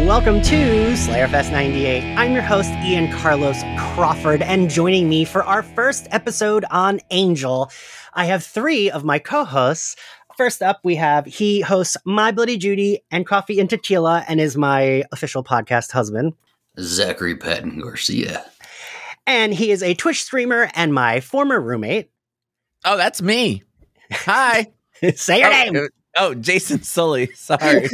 Welcome to Slayerfest 98. I'm your host, Ian Carlos Crawford, and joining me for our first episode on Angel, I have three of my co-hosts. First up, he hosts My Bloody Judy and Coffee and Tequila and is my official podcast husband, Zachary Patton Garcia. And he is a Twitch streamer and my former roommate. Oh, that's me. Hi. Say your name. Jason Sully. Sorry.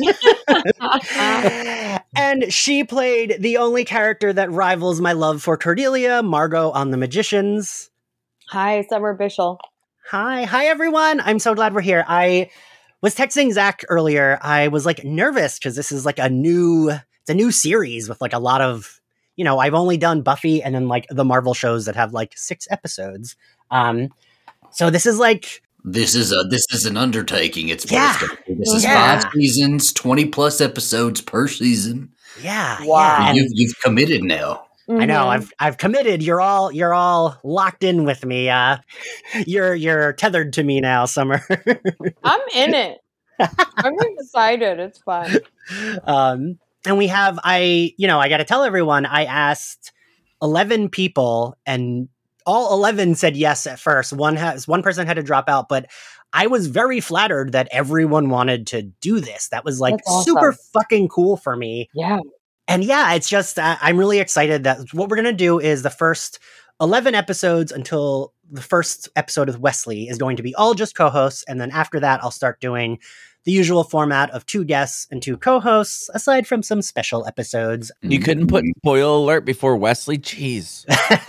And she played the only character that rivals my love for Cordelia, Margot on The Magicians. Hi, Summer Bishel. Hi everyone. I'm so glad we're here. I was texting Zach earlier. I was nervous because this is a new series with a lot of, I've only done Buffy and then the Marvel shows that have 6 episodes. So this is This is an undertaking. This is 5 seasons, 20 plus episodes per season. Yeah. Wow. Yeah. You've committed now. I know. I've committed. You're all locked in with me. You're tethered to me now, Summer. I'm in it. I'm excited. It's fun. And we have I got to tell everyone I asked 11 people and all 11 said yes at first. One person had to drop out, but I was very flattered that everyone wanted to do this. That was That's awesome. Super fucking cool for me. Yeah. And yeah, it's just, I'm really excited that what we're going to do is the first 11 episodes until the first episode with Wesley is going to be all just co-hosts. And then after that, I'll start doing the usual format of 2 guests and 2 co-hosts, aside from some special episodes. You couldn't put spoiler alert before Wesley? Jeez.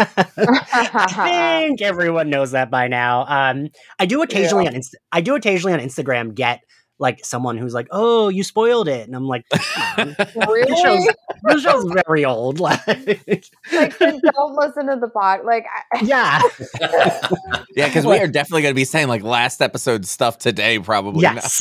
I think everyone knows that by now. I do occasionally on Instagram get someone who's oh, you spoiled it, and I'm like, Really? This show's very old. Then don't listen to the pod. Yeah. Yeah, because we are definitely going to be saying last episode stuff today, probably. Yes.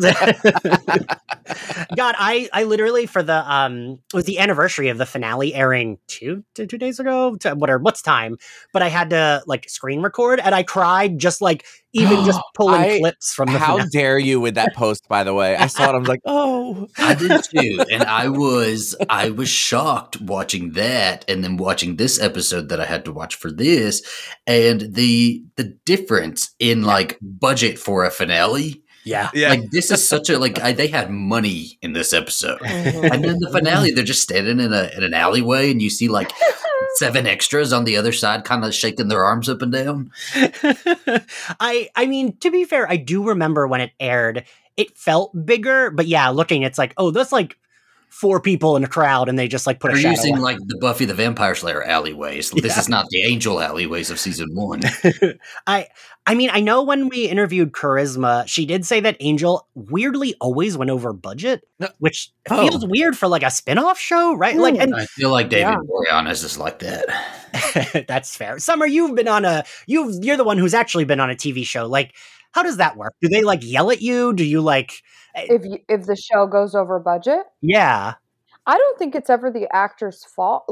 God, I literally for the it was the anniversary of the finale airing 2 days ago, what's time, but I had to screen record and I cried just even just pulling clips from the finale. How dare you with that post, by the way? I saw it, I was like, oh. I did too. And I was shocked watching that and then watching this episode that I had to watch for this, and the difference in budget for a finale. Yeah. This is such a they had money in this episode. And then the finale, they're just standing in an alleyway and you see 7 extras on the other side kind of shaking their arms up and down. I mean, to be fair, I do remember when it aired, it felt bigger, but yeah, looking, it's oh, that's 4 people in a crowd and they just put a shadow. They're using the Buffy the Vampire Slayer alleyways. This is not the Angel alleyways of season 1. I mean, I know when we interviewed Charisma, she did say that Angel weirdly always went over budget, which feels weird for a spinoff show, right? And I feel like David Boreanaz is like that. That's fair. Summer, you're the one who's actually been on a TV show. How does that work? Do they yell at you? Do you if the show goes over budget? Yeah. I don't think it's ever the actor's fault.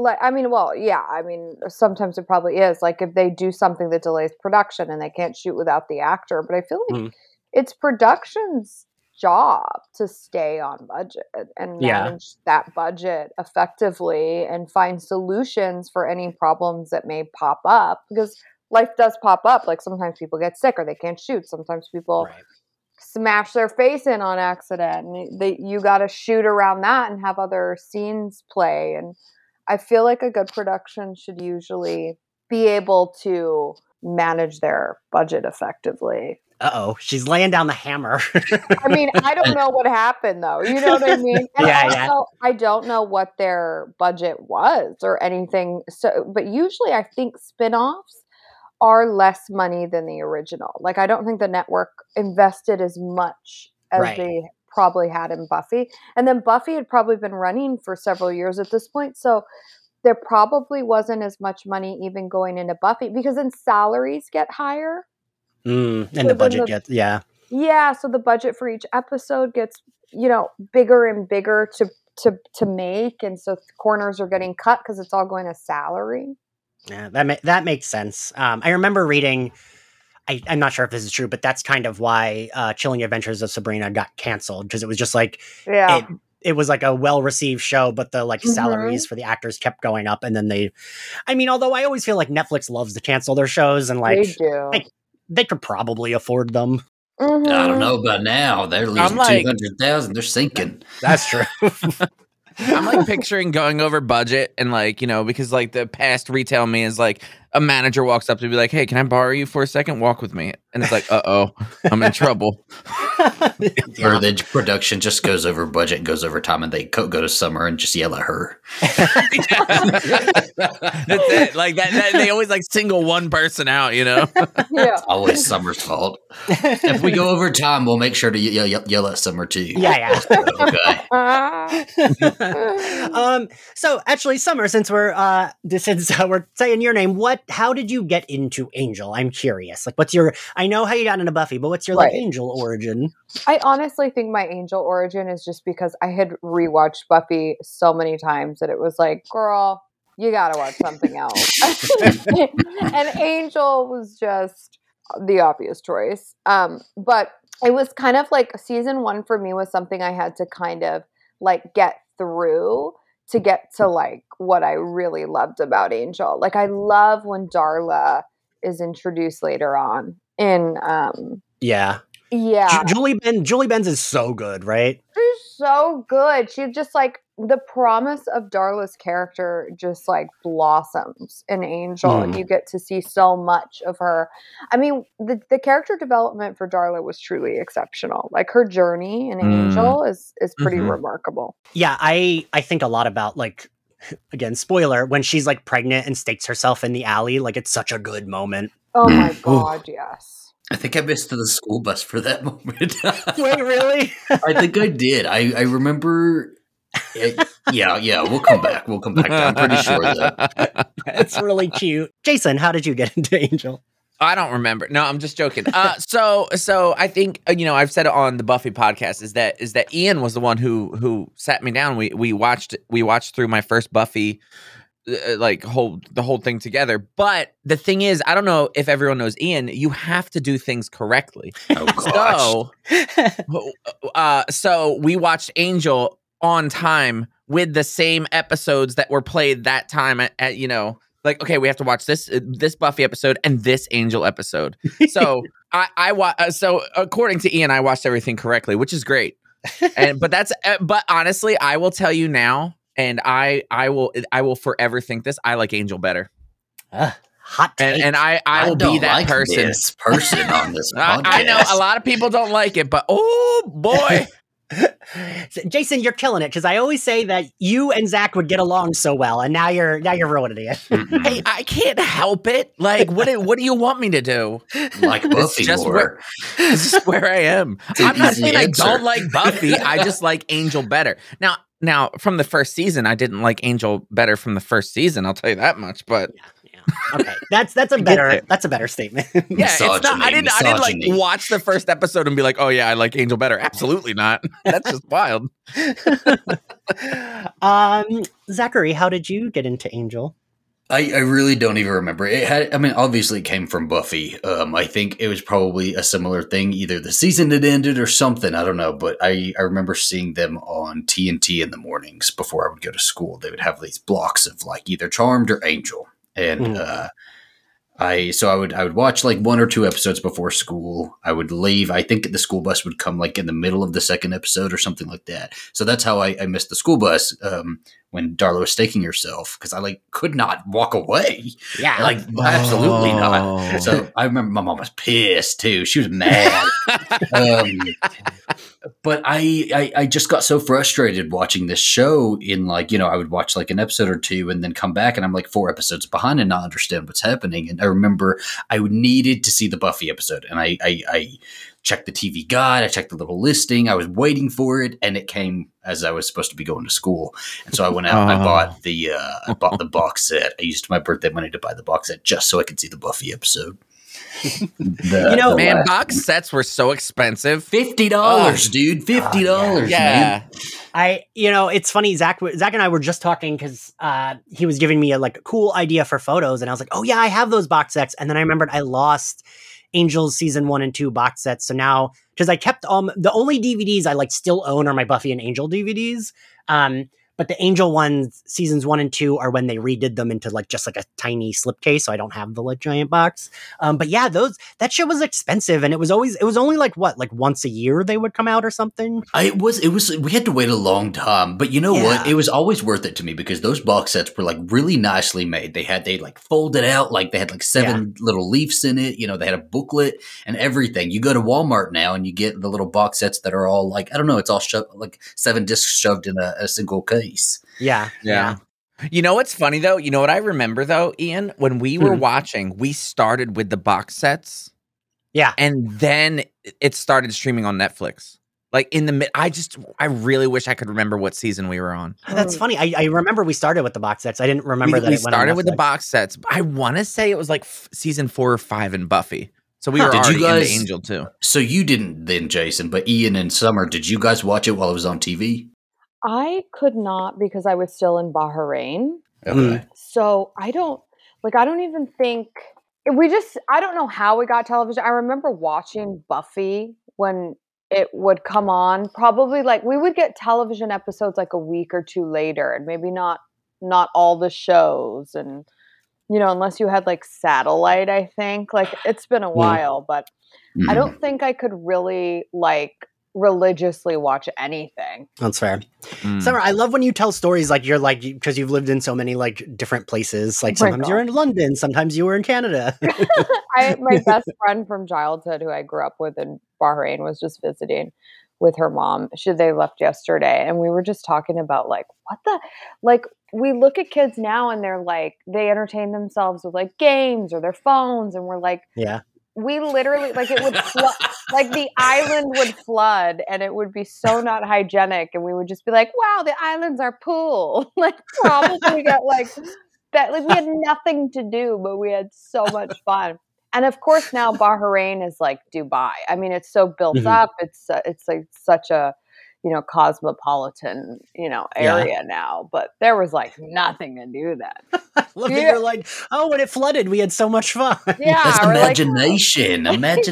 Sometimes it probably is. If they do something that delays production and they can't shoot without the actor, but I feel it's production's job to stay on budget and manage that budget effectively and find solutions for any problems that may pop up, because life does pop up. Sometimes people get sick or they can't shoot. Sometimes people smash their face in on accident, and you got to shoot around that and have other scenes play. And I feel a good production should usually be able to manage their budget effectively. Uh-oh, she's laying down the hammer. I mean, I don't know what happened though. You know what I mean? And I don't know what their budget was or anything. So, but usually I think spin-offs are less money than the original. I don't think the network invested as much as they probably had in Buffy. And then Buffy had probably been running for several years at this point. So there probably wasn't as much money even going into Buffy, because then salaries get higher. And the budget gets, Yeah, so the budget for each episode gets, bigger and bigger to make. And so corners are getting cut because it's all going to salary. Yeah, that makes sense. I remember reading, I'm not sure if this is true, but that's kind of why Chilling Adventures of Sabrina got canceled, because it was just it was like a well-received show, but the like salaries for the actors kept going up, and then although I always feel like Netflix loves to cancel their shows, and like they could probably afford them. I don't know about now. They're losing 200,000. They're sinking. That's true. I'm like picturing going over budget and like, because like the past retail me is like a manager walks up to be like, hey, can I borrow you for a second? Walk with me. And it's like, uh-oh, I'm in trouble. Or the production just goes over budget and goes over time, and they go to Summer and just yell at her. That's it. Like that they always like single one person out, Yeah. It's always Summer's fault. If we go over time, we'll make sure to yell at Summer too. Yeah. Okay. So actually, Summer, since we're saying your name, how did you get into Angel? I'm curious. Like, I know how you got into Buffy, but what's your like Angel origin? I honestly think my Angel origin is just because I had rewatched Buffy so many times that it was like, girl, you gotta watch something else. And Angel was just the obvious choice. But it was kind of like season 1 for me was something I had to kind of like get through to get to like what I really loved about Angel. Like I love when Darla is introduced later on in Yeah. Julie Benz is so good, right? She's so good. She's just like the promise of Darla's character just like blossoms in Angel, and you get to see so much of her. I mean, the character development for Darla was truly exceptional. Like her journey in Angel is pretty remarkable. Yeah, I think a lot about like, again, spoiler, when she's like pregnant and stakes herself in the alley. Like it's such a good moment. Oh my God, yes. I think I missed the school bus for that moment. Wait, really? I think I did. I remember. Yeah. We'll come back. I'm pretty sure that. That's really cute. Jason, how did you get into Angel? I don't remember. No, I'm just joking. So I think I've said it on the Buffy podcast is that Ian was the one who sat me down. We watched through my first Buffy. The whole thing together. But the thing is, I don't know if everyone knows Ian, you have to do things correctly. Oh gosh. So we watched Angel on time with the same episodes that were played that time at like, okay, we have to watch this Buffy episode and this Angel episode. So so according to Ian, I watched everything correctly, which is great. But honestly, I will tell you now, and I will forever think this. I like Angel better. Hot take. And I will be that person. This person on this podcast. I know a lot of people don't like it, but oh boy. Jason, you're killing it, because I always say that you and Zach would get along so well, and now you're ruining it. Hey, I can't help it. Like, what do you want me to do? Like Buffy more. It's just where I am. I'm not saying I don't like Buffy. I just like Angel better. Now, from the first season, I didn't like Angel better from the first season. I'll tell you that much. But okay, that's a better statement. Yeah, it's not. I didn't like watch the first episode and be like, oh yeah, I like Angel better. Absolutely not. That's just wild. Zachary, how did you get into Angel? I really don't even remember. Obviously it came from Buffy. I think it was probably a similar thing. Either the season had ended or something. I don't know. But I remember seeing them on TNT in the mornings before I would go to school. They would have these blocks of like either Charmed or Angel. And I would watch like 1 or 2 episodes before school. I would leave. I think the school bus would come like in the middle of the second episode or something like that. So that's how I missed the school bus when Darla was staking herself, because I like could not walk away. Yeah, like absolutely not. So I remember my mom was pissed too. She was mad. But I just got so frustrated watching this show in like, I would watch like an episode or 2 and then come back and I'm like 4 episodes behind and not understand what's happening. And I remember I needed to see the Buffy episode, and I checked the TV guide. I checked the little listing. I was waiting for it, and it came as I was supposed to be going to school. And so I went out and I bought the box set. I used my birthday money to buy the box set just so I could see the Buffy episode. Box sets were so expensive. $50, dude. $50, yeah. Man. It's funny. Zach and I were just talking because he was giving me a cool idea for photos, and I was like, oh yeah, I have those box sets. And then I remembered I lost Angel's season 1 and 2 box sets. So now, because I kept the only DVDs I like still own are my Buffy and Angel DVDs. But the Angel ones, seasons 1 and 2, are when they redid them into like just like a tiny slipcase, so I don't have the like giant box. But yeah, that shit was expensive, and it was only like once a year they would come out or something. It was we had to wait a long time, but you know what? It was always worth it to me because those box sets were like really nicely made. They like folded out, like they had like 7 little leaves in it. You know, they had a booklet and everything. You go to Walmart now and you get the little box sets that are all like, I don't know, it's all like 7 discs shoved in a single case. Yeah. You know what's funny though? You know what I remember though, Ian? When we were watching, we started with the box sets. Yeah. And then it started streaming on Netflix. Like in the I really wish I could remember what season we were on. That's funny. I remember we started with the box sets. I didn't remember that we it went on started with the Netflix. box sets. I want to say it was like season 4 or 5 in Buffy. So we were Did already you guys, into Angel too. So you didn't then, Jason, but Ian and Summer, did you guys watch it while it was on TV? I could not because I was still in Bahrain. Okay. So I don't even think I don't know how we got television. I remember watching Buffy when it would come on. Probably like we would get television episodes like a week or 2 later, and maybe not all the shows, and unless you had like satellite, I think. Like it's been a while, but I don't think I could really like religiously watch anything. That's fair. Summer, I love when you tell stories like you're like, because you've lived in so many like different places. Like sometimes you're in London, sometimes you were in Canada. My best friend from childhood who I grew up with in Bahrain was just visiting with her mom. They left yesterday, and we were just talking about like we look at kids now and they're like, they entertain themselves with like games or their phones, and we're like, we literally like it would like the island would flood and it would be so not hygienic, and we would just be like, wow, the island's our pool. Like probably got like that, like we had nothing to do, but we had so much fun. And of course now Bahrain is like Dubai. I mean, it's so built up. It's like such a cosmopolitan area now, but there was like nothing to do that. Look, you're like, oh, when it flooded, we had so much fun. Yeah, that's imagination.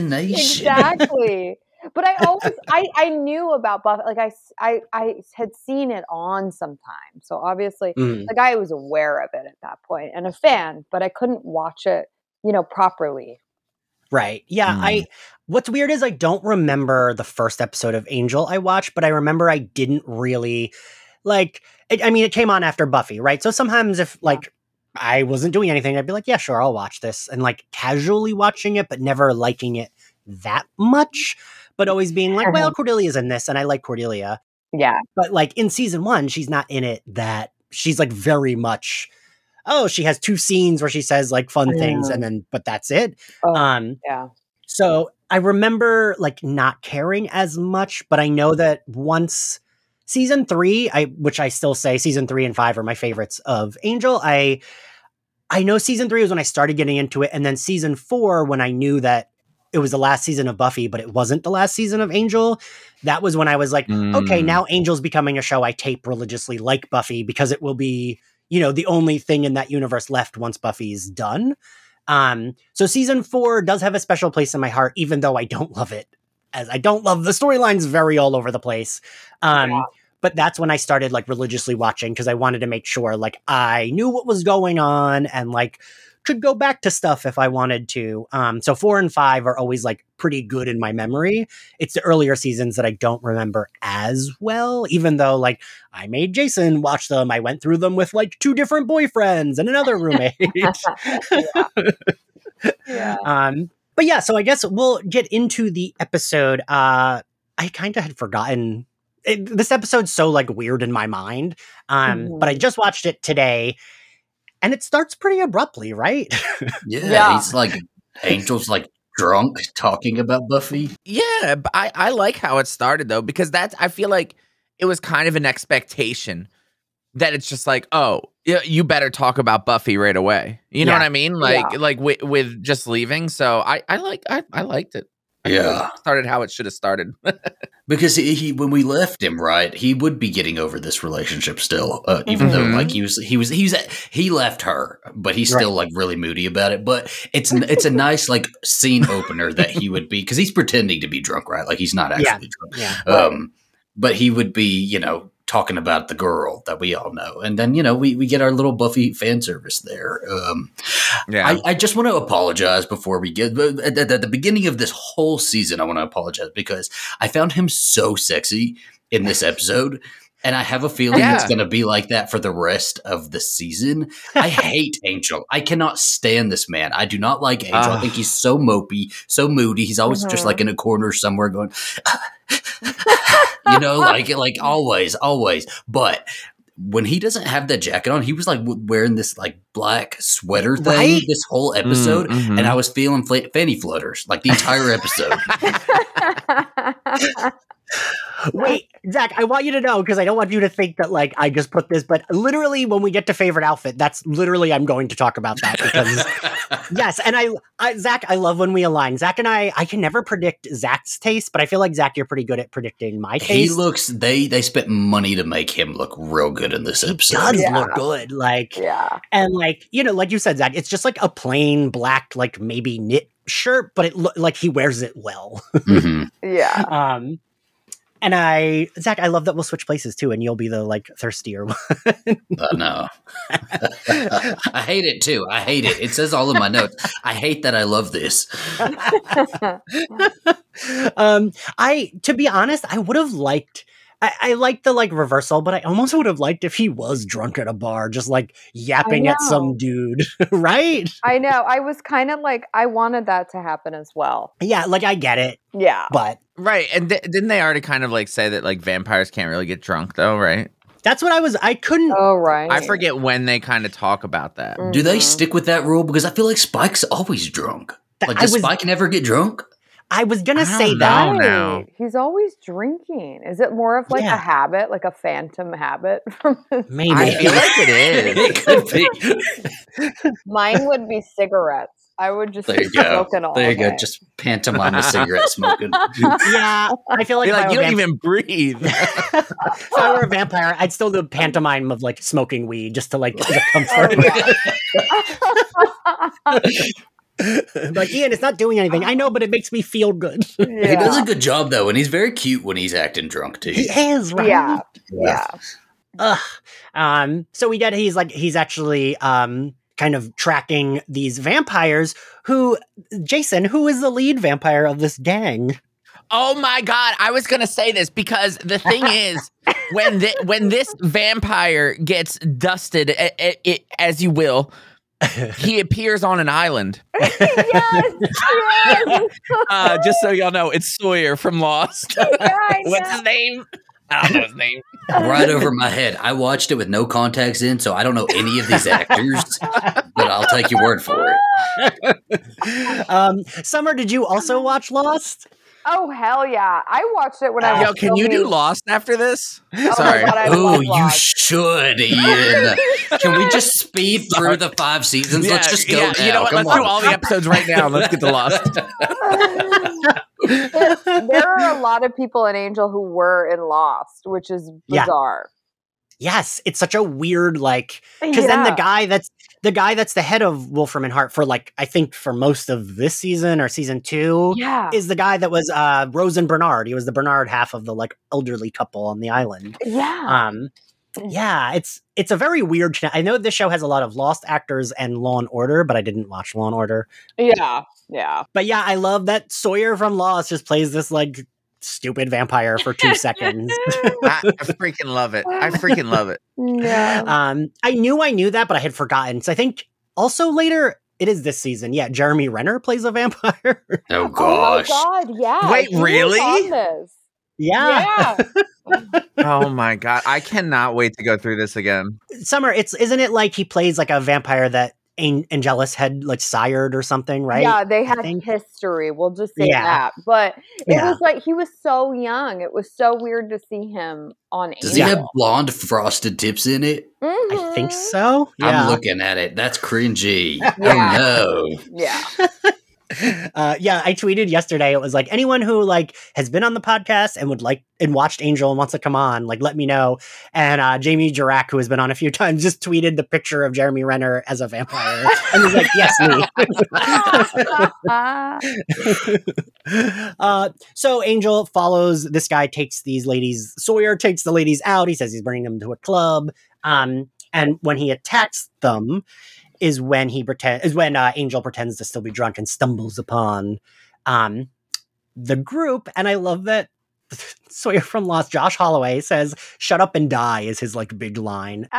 Exactly. But I knew about Buffy. Like I had seen it on sometime, so obviously, like I was aware of it at that point and a fan, but I couldn't watch it, properly. Right. Yeah. What's weird is I don't remember the first episode of Angel I watched, but I remember I didn't really like it. I mean, it came on after Buffy, right? So sometimes if like I wasn't doing anything, I'd be like, yeah, sure, I'll watch this, and like casually watching it, but never liking it that much, but always being like, well, Cordelia's in this and I like Cordelia. Yeah. But like in season 1, she's not in it that she's like very much, she has 2 scenes where she says like fun things and then, but that's it. Yeah. So I remember like not caring as much, but I know that once season 3, which I still say season 3 and 5 are my favorites of Angel. I know season 3 was when I started getting into it. And then season 4, when I knew that it was the last season of Buffy, but it wasn't the last season of Angel. That was when I was like, okay, now Angel's becoming a show I tape religiously like Buffy, because it will be, the only thing in that universe left once Buffy's done. So season 4 does have a special place in my heart, even though I don't love it, as I don't love the storylines very all over the place. But that's when I started like religiously watching, because I wanted to make sure like I knew what was going on and like could go back to stuff if I wanted to. So 4 and 5 are always like pretty good in my memory. It's the earlier seasons that I don't remember as well, even though like I made Jason watch them. I went through them with like 2 different boyfriends and another roommate. But yeah, so I guess we'll get into the episode. I kind of had forgotten. This episode's so like weird in my mind. But I just watched it today. And it starts pretty abruptly, right? Yeah, he's like, Angel's like drunk talking about Buffy. Yeah, but I like how it started though, because I feel like it was kind of an expectation that it's just like, oh, you better talk about Buffy right away. You know what I mean? Like with just leaving. So I liked it. Yeah. Started how it should have started. Because he when we left him, right, he would be getting over this relationship still, even though like he left her, but he's still like really moody about it. But it's a nice like scene opener that he would be, because he's pretending to be drunk, right? Like he's not actually drunk. Yeah. But he would be, talking about the girl that we all know. And then, we get our little Buffy fan service there. I just want to apologize before we get at the beginning of this whole season. I want to apologize because I found him so sexy in this episode. And I have a feeling it's going to be like that for the rest of the season. I hate Angel. I cannot stand this man. I do not like Angel. I think he's so mopey, so moody. He's always just like in a corner somewhere going, like always. But when he doesn't have that jacket on, he was like wearing this like black sweater thing this whole episode. And I was feeling fanny flutters like the entire episode. Wait, Zach, I want you to know, because I don't want you to think that like I just put this, but literally when we get to favorite outfit, that's literally I'm going to talk about that because yes, and I Zach, I love when we align. Zach and I can never predict Zach's taste, but I feel like Zach, you're pretty good at predicting my taste. He looks they spent money to make him look real good in this episode. He does look good, and like like you said, Zach, it's just like a plain black like maybe knit shirt, but it like he wears it well. Yeah. And Zach, I love that we'll switch places too, and you'll be the like thirstier one. No, I hate it too. I hate it. It says all in my notes. I hate that I love this. To be honest, I would have liked. I like the like reversal, but I almost would have liked if he was drunk at a bar, just like yapping at some dude, right? I know. I was kind of like, I wanted that to happen as well. Yeah, like I get it. Yeah. But right. And didn't they already kind of like say that like vampires can't really get drunk though, right? That's what I couldn't. Oh, right. I forget when they kind of talk about that. Do they stick with that rule? Because I feel like Spike's always drunk. Like, does Spike never get drunk? I was going to say that. Now. He's always drinking. Is it more of like a habit, like a phantom habit? Maybe. I feel like it is. It could be. Mine would be cigarettes. I would just there you go. Smoking all there you day. go. Just pantomime a cigarette smoking. Yeah, I feel like, you don't even breathe. If I were a vampire, I'd still do a pantomime of like smoking weed just to like the comfort. Like, Ian, it's not doing anything. I know, but it makes me feel good. He does a good job though, and he's very cute when he's acting drunk too. He is, right? Yeah. So we get he's actually kind of tracking these vampires Jason, who is the lead vampire of this gang? Oh my God. I was going to say this because the thing is, when this vampire gets dusted, as you will, he appears on an island. Yes. Just so y'all know, it's Sawyer from Lost. What's his name? I don't know his name. Right over my head. I watched it with no contacts in, so I don't know any of these actors, but I'll take your word for it. Summer, did you also watch Lost? Oh, hell yeah. I watched it when I was can you do Lost after this? Oh, sorry. Oh, you should, Ian. Can we just speed through the 5 seasons? Yeah, Let's just go now. You know what? Let's do all the episodes right now. Let's get to Lost. There are a lot of people in Angel who were in Lost, which is bizarre. Yes, it's such a weird because then the guy that's the head of Wolfram and Hart for I think for most of this season or season 2 is the guy that was Rose and Bernard. He was the Bernard half of the elderly couple on the island. Yeah. It's a very weird. I know this show has a lot of Lost actors and Law and Order, but I didn't watch Law and Order. Yeah. But yeah, I love that Sawyer from Lost just plays this stupid vampire for 2 seconds. I freaking love it. Yeah. I knew that, but I had forgotten. So I think also later it is this season. Yeah, Jeremy Renner plays a vampire. Oh gosh. Oh my God, yeah. Wait, really? Yeah. Oh my God. I cannot wait to go through this again. Summer, isn't it like he plays a vampire that Angelus had sired or something, right? Yeah, they had history. We'll just say that. But it was he was so young. It was so weird to see him on Angel. Does he have blonde frosted tips in it? Mm-hmm. I think so. Yeah. I'm looking at it. That's cringy. Oh no. Yeah. I tweeted yesterday. It was like, anyone who like has been on the podcast and would like and watched Angel and wants to come on, like, let me know. And Jamie Jirac, who has been on a few times, just tweeted the picture of Jeremy Renner as a vampire and was like, yes, me. So Angel follows this guy, takes these ladies. Sawyer takes the ladies out. He says he's bringing them to a club. And when he attacks them, is when Angel pretends to still be drunk and stumbles upon the group. And I love that Sawyer from Lost, Josh Holloway, says, "Shut up and die" is his like big line.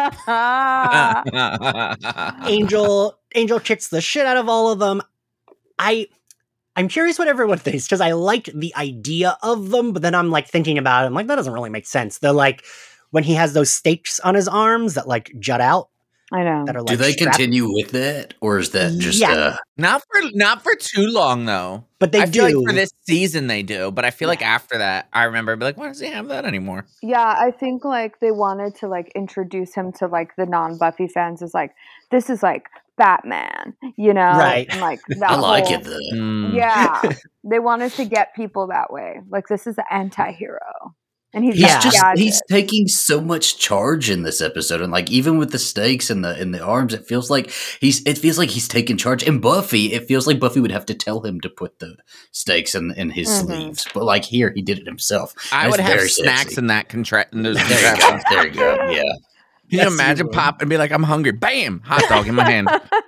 Angel kicks the shit out of all of them. I'm curious what everyone thinks, because I liked the idea of them, but then I'm like thinking about it. I'm like, that doesn't really make sense. They're like, when he has those stakes on his arms that like jut out. I know. That are, like, do they strapped. continue with that, or is that just not for too long though? But I feel like for this season they do, but I feel like after that, I remember be like, why does he have that anymore? Yeah, I think like they wanted to like introduce him to like the non-Buffy fans as like, this is like Batman, you know? Right. And, like that I like it though. Yeah. They wanted to get people that way. Like, this is an anti-hero. And he's he's taking so much charge in this episode, and like even with the stakes and the arms, it feels like he's taking charge. And Buffy, it feels like Buffy would have to tell him to put the stakes in his sleeves, but like here, he did it himself. I would have snacks in that contract. There you go. Yeah. Can you imagine pop and be like, I'm hungry. Bam! Hot dog in my hand.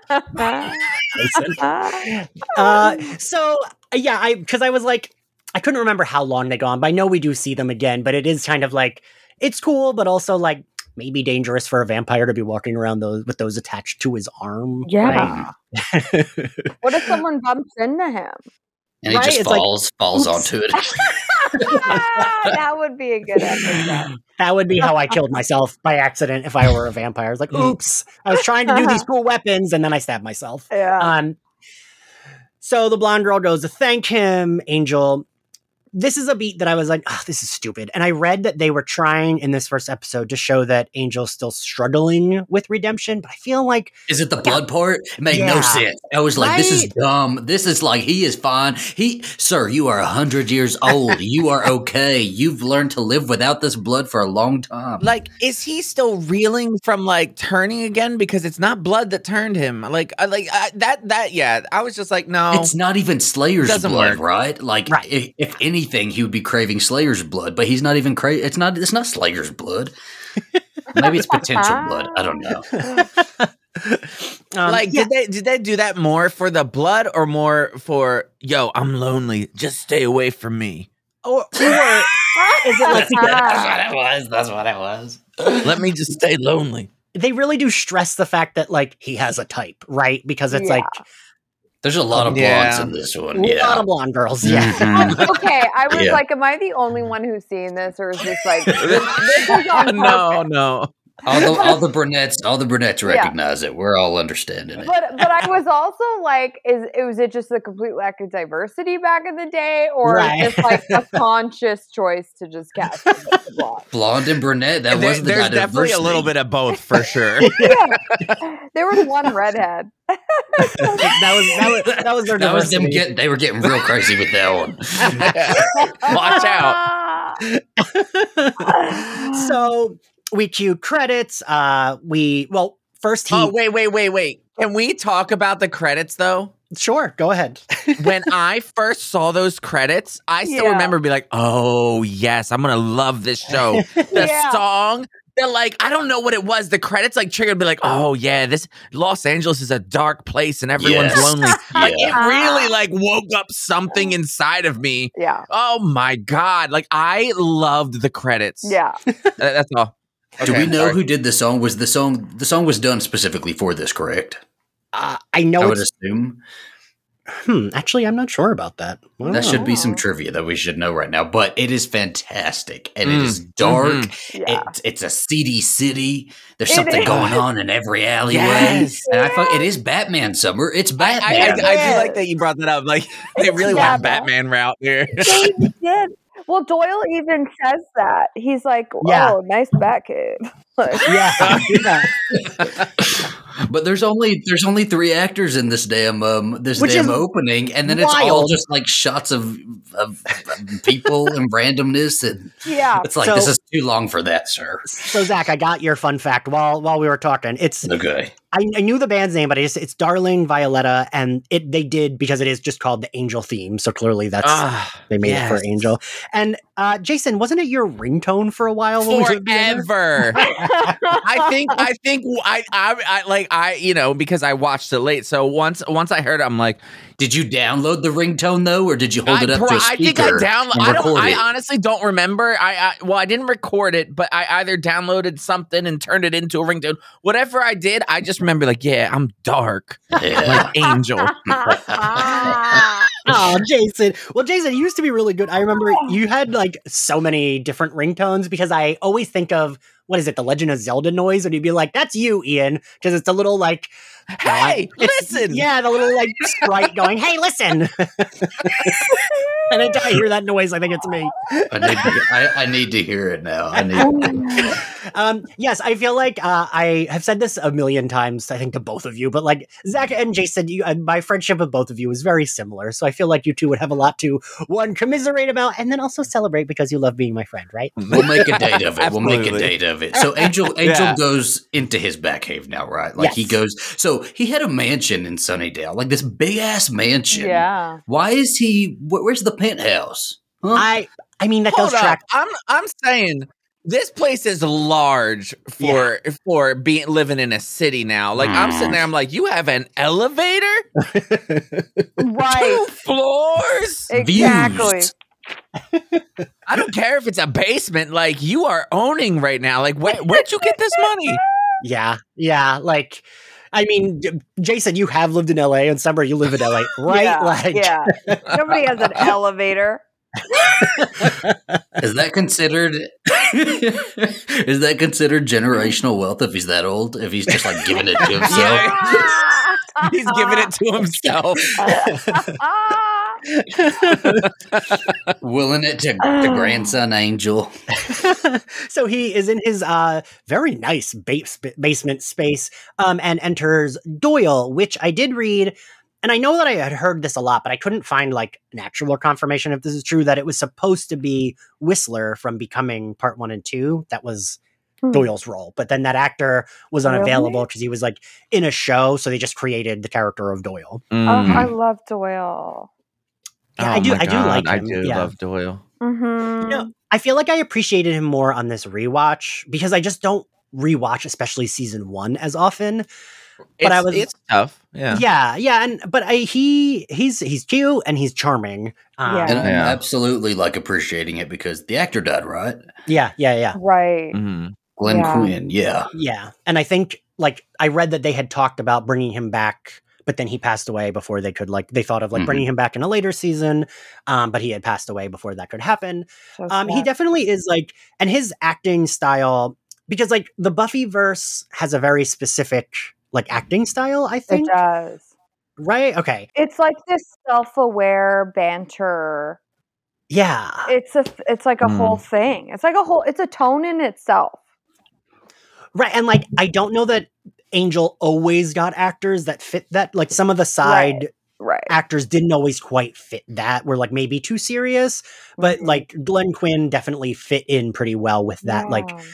Because I was like, I couldn't remember how long they go on, but I know we do see them again, but it is kind of like, it's cool, but also like maybe dangerous for a vampire to be walking around with those attached to his arm. Yeah. Right? What if someone bumps into him? And he just falls onto it. That would be a good episode. That would be how I killed myself by accident if I were a vampire. I was like, oops, I was trying to do these cool weapons and then I stabbed myself. Yeah. So the blonde girl goes to thank him. Angel. This is a beat that I was like, oh, this is stupid. And I read that they were trying in this first episode to show that Angel's still struggling with redemption, but I feel like... Is it the blood part? It made no sense. I was like, This is dumb. This is like, he is fine. Sir, you are 100 years old. You are okay. You've learned to live without this blood for a long time. Like, is he still reeling from like turning again? Because it's not blood that turned him. I was just like, no. It's not even Slayer's blood, work. right? Like, if anything, he would be craving Slayer's blood, but he's not even it's not Slayer's blood. Maybe it's potential blood. I don't know. Did they do that more for the blood or more for, yo, I'm lonely, just stay away from me? Or is it like that's what it was. Let me just stay lonely. They really do stress the fact that like he has a type, right? Because it's like there's a lot of blondes in this one. A lot of blonde girls. Yeah. Okay, I was like, am I the only one who's seen this, or is this like this is on No. All the brunettes recognize it. We're all understanding it. But I was also like, was it just a complete lack of diversity back in the day, or just like a conscious choice to just cast blonde and brunette? There's definitely a little bit of both for sure. There was one redhead. that was their diversity. They were getting real crazy with that one. Watch out. So we cue credits. First he... Oh, wait. Can we talk about the credits, though? Sure, go ahead. When I first saw those credits, I still remember being like, oh, yes, I'm going to love this show. The song, they're like, I don't know what it was. The credits like triggered me like, oh, yeah, this Los Angeles is a dark place and everyone's lonely. Like, it really like woke up something inside of me. Yeah. Oh, my God. Like, I loved the credits. Yeah. That's all. Okay, do we know who did the song? The song was done specifically for this, correct? I know. I would assume. Actually, I'm not sure about that. That should be some trivia that we should know right now. But it is fantastic, and it is dark. Mm-hmm. It's a seedy city. There's something going on in every alleyway. Yes. And it is Batman summer. It's Batman. I do like that you brought that up. Like they really went Batman route here. They did. Well, Doyle even says that. He's like, oh, nice Batcave. But there's only 3 actors in this damn opening, and then it's all just like shots of people and randomness, and it's like this is too long for that, sir. So Zach, I got your fun fact while we were talking. It's okay. I knew the band's name, but it's Darling Violetta, and they did because it is just called the Angel theme. So clearly they made it for Angel. And Jason, wasn't it your ringtone for a while? Forever. I think because I watched it late. So once I heard it, I'm like, did you download the ringtone though, or did you hold it up to a speaker? I think I downloaded. I honestly don't remember. I didn't record it, but I either downloaded something and turned it into a ringtone. Whatever I did, I just remember like, I'm dark, like Angel. Oh, Jason. Well, Jason, you used to be really good. I remember you had like so many different ringtones because I always think of, what is it, the Legend of Zelda noise? And you'd be like, that's you, Ian. Because it's a little like, hey, listen. Yeah, the little like sprite going, hey, listen. And anytime I hear that noise, I think it's me. I need to hear it now. Yes, I feel like I have said this a million times, I think, to both of you, but like Zach and Jason, my friendship with both of you is very similar. So I feel like you two would have a lot to, one, commiserate about, and then also celebrate because you love being my friend, right? We'll make a date of it. We'll make a date of it. So Angel goes into his Batcave now, right? Like he goes, so he had a mansion in Sunnydale, like this big ass mansion. Yeah. Why is he, where's the penthouse? Huh? I mean, that Hold goes track. I'm saying this place is large for living in a city now. Like I'm sitting there, I'm like, you have an elevator, right? 2 floors, exactly. I don't care if it's a basement. Like you are owning right now. Like where'd you get this money? Yeah. Like, I mean, Jason, you have lived in LA, and Summer, you live in LA, right? Nobody has an elevator. Is that considered generational wealth if he's that old? If he's just like giving it to himself? He's giving it to himself. Willing it to grandson Angel. So he is in his very nice basement space and enters Doyle, which I did read. And I know that I had heard this a lot, but I couldn't find like an actual confirmation if this is true, that it was supposed to be Whistler from Becoming Part 1 and 2. That was Doyle's role. But then that actor was unavailable because he was like in a show. So they just created the character of Doyle. Oh, I love Doyle. Yeah, I do like him. I do love Doyle. Mm-hmm. You know, I feel like I appreciated him more on this rewatch because I just don't rewatch, especially season 1 as often. But it's tough. Yeah. But he's cute and he's charming. And I'm absolutely like appreciating it because the actor died, right? Yeah. Right. Mm-hmm. Glenn Quinn. Yeah. And I think like I read that they had talked about bringing him back, but then he passed away before they could they thought of bringing him back in a later season. But he had passed away before that could happen. He definitely is and his acting style, because the Buffyverse has a very specific acting style, I think. It does. Right? Okay. It's like this self-aware banter. Yeah. It's like a whole thing. It's a tone in itself. Right. And I don't know that Angel always got actors that fit that. Some of the side actors didn't always quite fit that. Were maybe too serious. But Glenn Quinn definitely fit in pretty well with that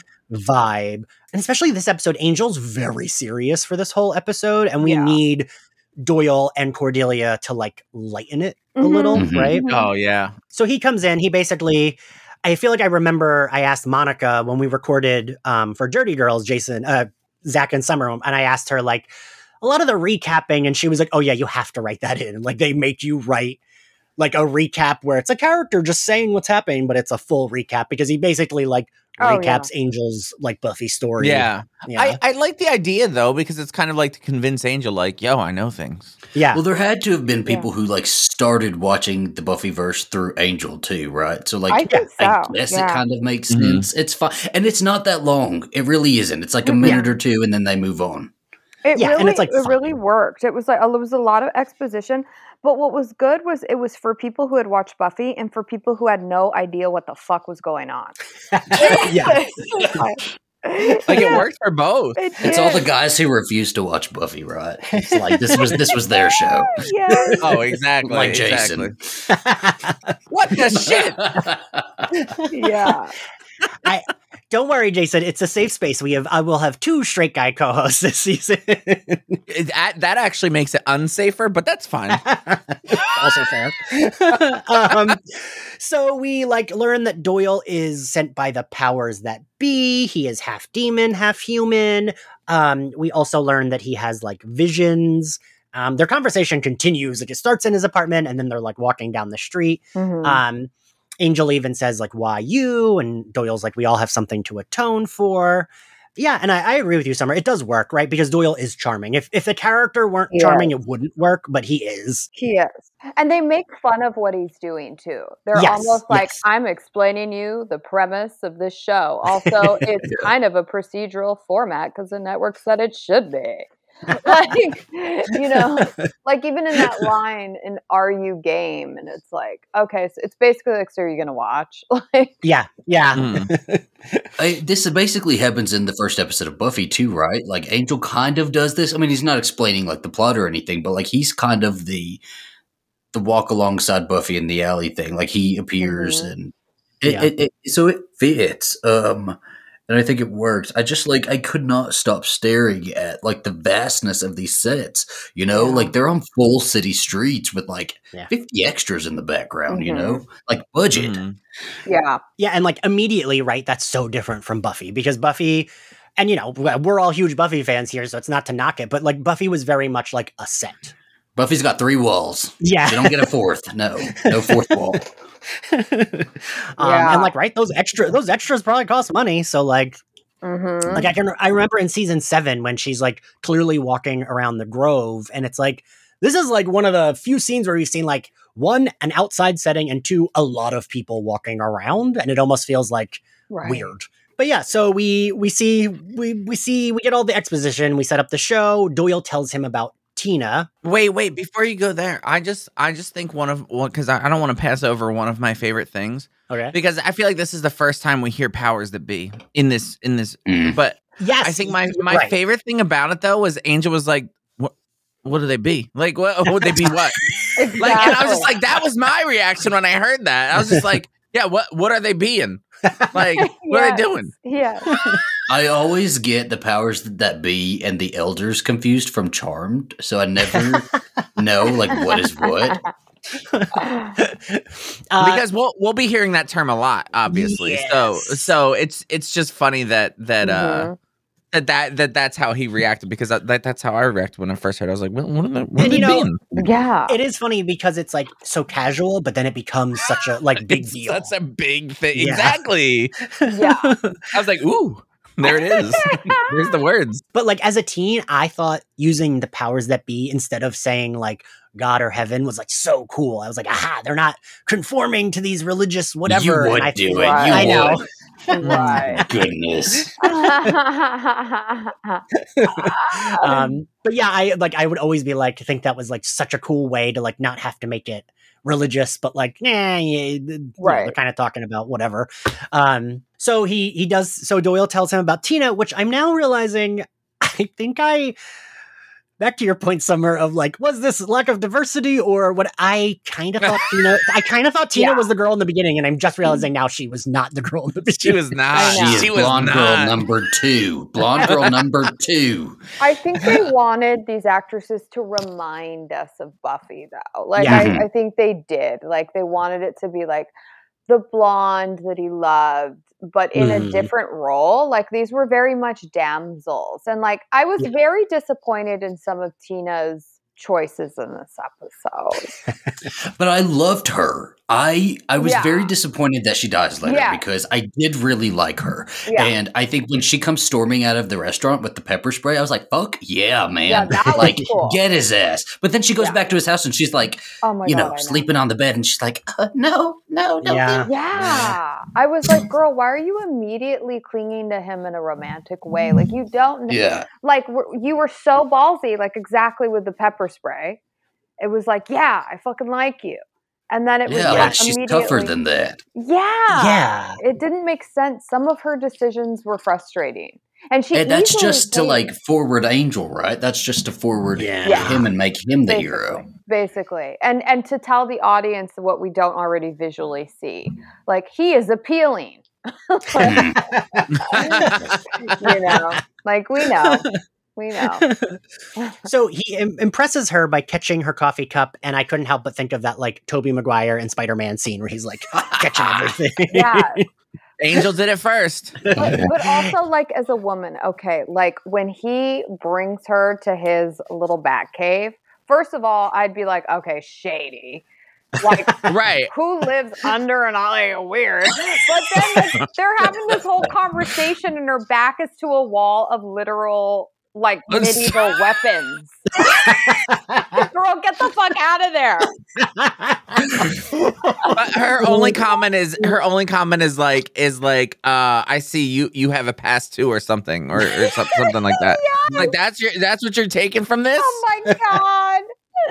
vibe. And especially this episode, Angel's very serious for this whole episode, and we need Doyle and Cordelia to lighten it a little, right? Oh yeah. So he comes in, he basically, I feel like I remember I asked Monica when we recorded for Dirty Girls, Jason, Zach and Summer, and I asked her a lot of the recapping, and she was like, oh yeah, you have to write that in. And they make you write a recap where it's a character just saying what's happening, but it's a full recap because he basically recaps Angel's Buffy story. Yeah. I like the idea though, because it's kind of to convince Angel yo, I know things. Yeah. Well, there had to have been people who started watching the Buffyverse through Angel too, right? So I guess it kind of makes sense. It's fine. And it's not that long. It really isn't. It's a minute or two and then they move on. It really worked. It was it was a lot of exposition, but what was good was it was for people who had watched Buffy and for people who had no idea what the fuck was going on. Like it worked for both. It's all the guys who refused to watch Buffy, right? It's like this was their show. Yes. Oh, exactly. Like Jason. What the shit? Yeah. Don't worry, Jason. It's a safe space. I will have 2 straight guy co-hosts this season. That actually makes it unsafer, but that's fine. Also fair. So we learn that Doyle is sent by the powers that be. He is half demon, half human. We also learn that he has visions. Their conversation continues. It starts in his apartment, and then they're walking down the street. Mm-hmm. Angel even says why you? And Doyle's we all have something to atone for. Yeah, and I agree with you, Summer. It does work, right? Because Doyle is charming. If the character weren't charming, it wouldn't work, but he is. He is. And they make fun of what he's doing, too. They're almost I'm explaining you the premise of this show. Also, it's kind of a procedural format because the network said it should be. Even in that line in Are You Game? And it's okay, so it's basically so are you gonna watch? Yeah. This basically happens in the first episode of Buffy too, right? Angel kind of does this. I mean, he's not explaining the plot or anything, but he's kind of the walk alongside Buffy in the alley thing. He appears and so it fits. And I think it works. I just I could not stop staring at the vastness of these sets. They're on full city streets with 50 extras in the background. Budget. Mm-hmm. Yeah, and immediately, right? That's so different from Buffy because Buffy, and we're all huge Buffy fans here, so it's not to knock it, but Buffy was very much a set. Buffy's got 3 walls. Yeah, you don't get a 4th. No 4th wall. And right, those extras probably cost money, so mm-hmm. I remember in season 7 when she's clearly walking around the Grove, and it's this is one of the few scenes where we've seen 1, an outside setting, and 2, a lot of people walking around, and it almost feels weird. But yeah, so we get all the exposition, we set up the show. Doyle tells him about Tina. Wait, before you go there, I just think because I don't want to pass over one of my favorite things. Okay. Because I feel this is the first time we hear powers that be in this. But yes, I think my favorite thing about it though was Angel was what do they be? What would they be? What? Exactly. And I was just that was my reaction when I heard that. I was just yeah, what are they being? What are they doing? Yeah. I always get the powers that be and the elders confused from Charmed, so I never know what is what. Because we'll be hearing that term a lot, obviously. Yes. So it's just funny that that's how he reacted, because that's how I reacted when I first heard it. I was what are they being? Yeah. It is funny because it's so casual, but then it becomes such a big deal. That's a big thing. Yeah. Exactly. Yeah. I was ooh. There it is. There's the words. But as a teen, I thought using the powers that be instead of saying God or heaven was so cool. I was aha, they're not conforming to these religious whatever. You would do it. Right. You I know. would. Right. Goodness. But yeah, I would always be think that was such a cool way to not have to make it religious, but right. They're kind of talking about whatever. So he does. So Doyle tells him about Tina, which I'm now realizing. Back to your point, Summer, of was this lack of diversity or what? I kind of thought Tina was the girl in the beginning, and I'm just realizing now she was not the girl in the beginning. She was not. She was blonde girl number 2. Blonde girl number 2. I think they wanted these actresses to remind us of Buffy, though. I think they did. They wanted it to be the blonde that he loved, but in a different role. These were very much damsels. And I was very disappointed in some of Tina's choices in this episode. But I loved her. I was very disappointed that she dies later because I did really like her. Yeah. And I think when she comes storming out of the restaurant with the pepper spray, I was fuck yeah, man. Yeah, that was cool. Get his ass. But then she goes back to his house and she's oh my God, sleeping on the bed, and she's no, don't. Yeah. I was girl, why are you immediately clinging to him in a romantic way? You don't. Yeah. You were so ballsy, exactly with the pepper spray. It was yeah, I fucking like you. And then it was she's tougher than that. Yeah. It didn't make sense. Some of her decisions were frustrating. And that's just to like forward Angel, right? That's just to forward him and make him the hero. Basically. And to tell the audience what we don't already visually see. Like, he is appealing. Like, like we know. So he impresses her by catching her coffee cup, and I couldn't help but think of that like Tobey Maguire and Spider-Man scene where he's like catching everything. Yeah. Angel did it first. But also, like, as a woman, okay, like when he brings her to his little bat cave, first of all, I'd be like, okay, shady. Like, right. Who lives under an alley? Weird. But then they're having this whole conversation and her back is to a wall of literal, like, medieval weapons. Girl, get the fuck out of there. But her only comment is like, I see you have a past too or something or something like that. Yeah. Like that's what you're taking from this? Oh my God.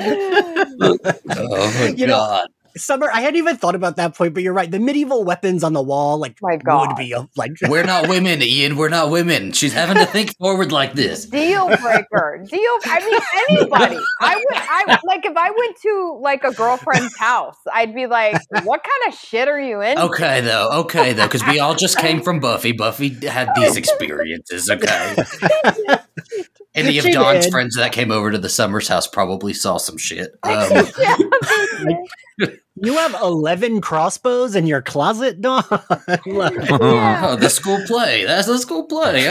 Oh God. Summer, I hadn't even thought about that point, but you're right. The medieval weapons on the wall, like, would be like. We're not women, Ian. We're not women. She's having to think forward like this. Deal breaker. I mean, anybody. I like if I went to like a girlfriend's house, I'd be like, "What kind of shit are you in?" Okay, though, because we all just came from Buffy. Buffy had these experiences. Okay. Any of Dawn's friends that came over to the Summers house probably saw some shit. You have 11 crossbows in your closet, Dawn? Oh, the school play. That's the school play.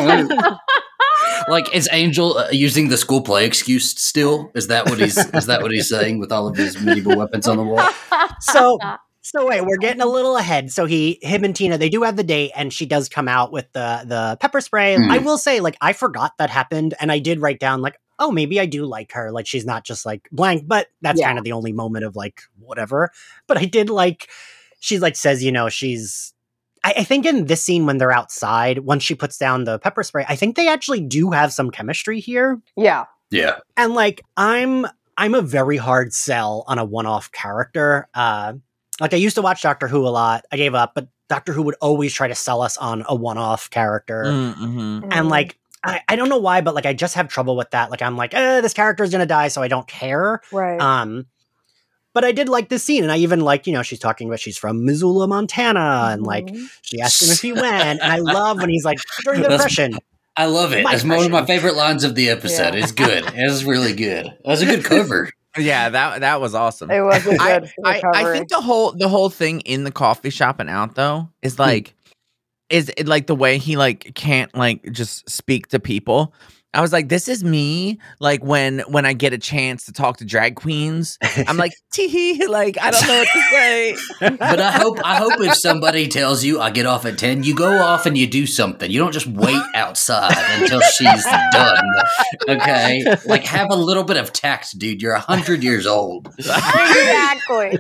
Like, is Angel using the school play excuse still? Is that what he's saying with all of his medieval weapons on the wall? So wait, we're getting a little ahead. So him and Tina, they do have the date, and she does come out with the pepper spray. I will say, like, I forgot that happened, and I did write down, like, oh, maybe I do like her. Like, she's not just like blank, but that's kind of the only moment of like whatever. But I did like, she like says, I think in this scene when they're outside, once she puts down the pepper spray, I think they actually do have some chemistry here. Yeah. Yeah. And like, I'm a very hard sell on a one-off character. Like, I used to watch Doctor Who a lot. I gave up, but Doctor Who would always try to sell us on a one-off character. Mm-hmm. And like, I don't know why, but like, I just have trouble with that. Like, I'm like, this character is going to die, so I don't care. Right. But I did like this scene, and I even like, she's talking about she's from Missoula, Montana, and like, she asked him if he went, and I love when he's like, during the Depression. I love it. It's one of my favorite lines of the episode. Yeah. It's good. It's really good. That was a good cover. Yeah, that was awesome. It was a good I think the whole thing in the coffee shop and out though is like is it like the way he like can't like just speak to people. I was like, this is me. Like when I get a chance to talk to drag queens, I'm like, tee, like I don't know what to say. But I hope if somebody tells you I get off at 10, you go off and you do something. You don't just wait outside until she's done. Okay, like have a little bit of tact, dude. You're 100 years old. Exactly.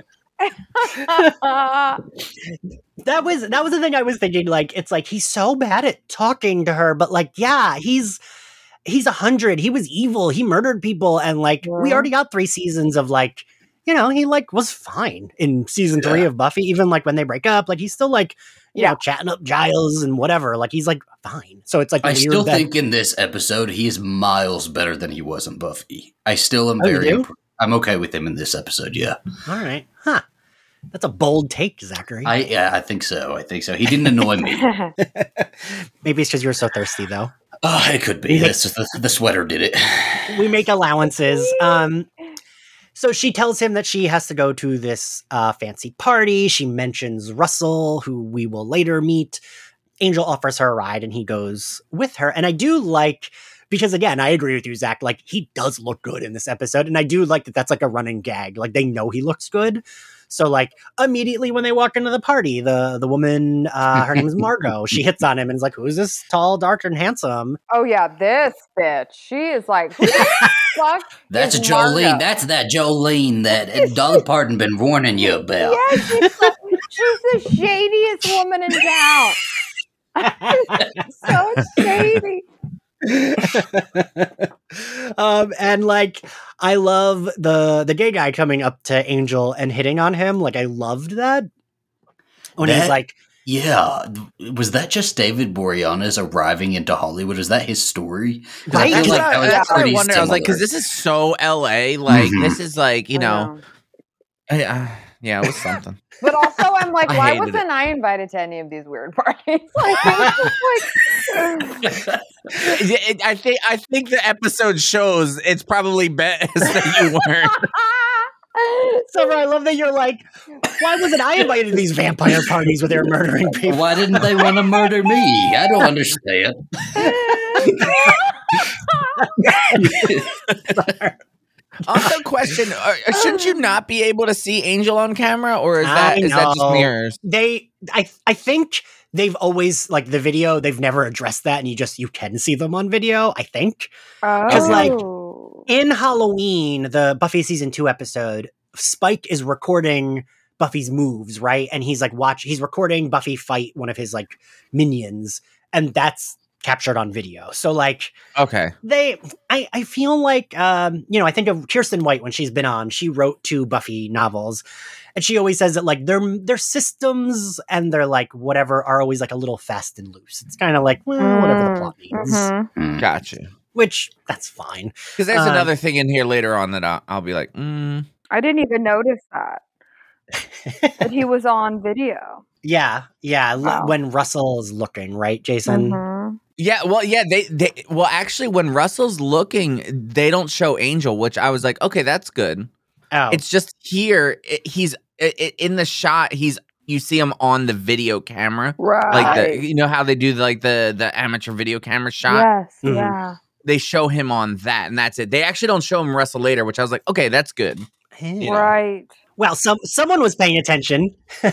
That was the thing I was thinking. Like, it's like he's so bad at talking to her, but like, yeah, he's 100. He was evil. He murdered people. And like, we already got 3 seasons of like, he like was fine in season 3 of Buffy. Even like when they break up, like he's still like, you know, chatting up Giles and whatever. Like he's like fine. So it's like, I still think in this episode, he is miles better than he was in Buffy. I still am I'm okay with him in this episode. Yeah. All right. Huh. That's a bold take, Zachary. I think so. He didn't annoy me. Maybe it's because you were so thirsty, though. Oh, it could be. The sweater did it. We make allowances. So she tells him that she has to go to this fancy party. She mentions Russell, who we will later meet. Angel offers her a ride, and he goes with her. And I do like, because again, I agree with you, Zach. Like, he does look good in this episode, and I do like that. That's like a running gag. Like, they know he looks good. So like immediately when they walk into the party, the woman, her name is Margot, she hits on him and is like, who's this tall, dark, and handsome? Oh yeah, this bitch. She is like, who the fuck That's is Jolene. Margot? That's that Jolene that Dolly Parton been warning you about. Yeah, she's the shadiest woman in town. So shady. And like, I love the gay guy coming up to Angel and hitting on him. Like, I loved that when he's like, Yeah, was that just David Boreanaz arriving into Hollywood? Is that his story? Right? I feel like that was That's what I pretty wonder. I was like, because similar. this is so LA. Like, Mhm. this is like, you I know, yeah, it was something. But also, I'm like, I why hated wasn't I invited to any of these weird parties? Like, I was just like, I think the episode shows it's probably best that you weren't. Summer, I love that you're like, why wasn't I invited to these vampire parties where they're murdering people? Why didn't they want to murder me? I don't understand. Also, question: shouldn't you not be able to see Angel on camera, or is that just mirrors? I think they've always like the video. They've never addressed that, and you can see them on video. I think because like in Halloween, the Buffy season 2 episode, Spike is recording Buffy's moves, right? And he's like he's recording Buffy fight one of his like minions, and that's captured on video. So like, okay, I feel like, I think of Kirsten White when she's been on, she wrote 2 Buffy novels, and she always says that like their systems and their like whatever are always like a little fast and loose. It's kind of like, well, whatever the plot needs. Gotcha. Which that's fine. Because there's another thing in here later on that I'll be like, I didn't even notice that he was on video. Yeah. Wow. When Russell is looking, right, Jason? Yeah, they actually when Russell's looking, they don't show Angel, which I was like, okay, that's good. Oh, It's just here he's in the shot. You see him on the video camera, Right. like how they do like the amateur video camera shot. Yes. Mhm. Yeah. They show him on that, and that's it. They actually don't show him wrestle later, which I was like, okay, that's good. hey. Right. Well, someone was paying attention.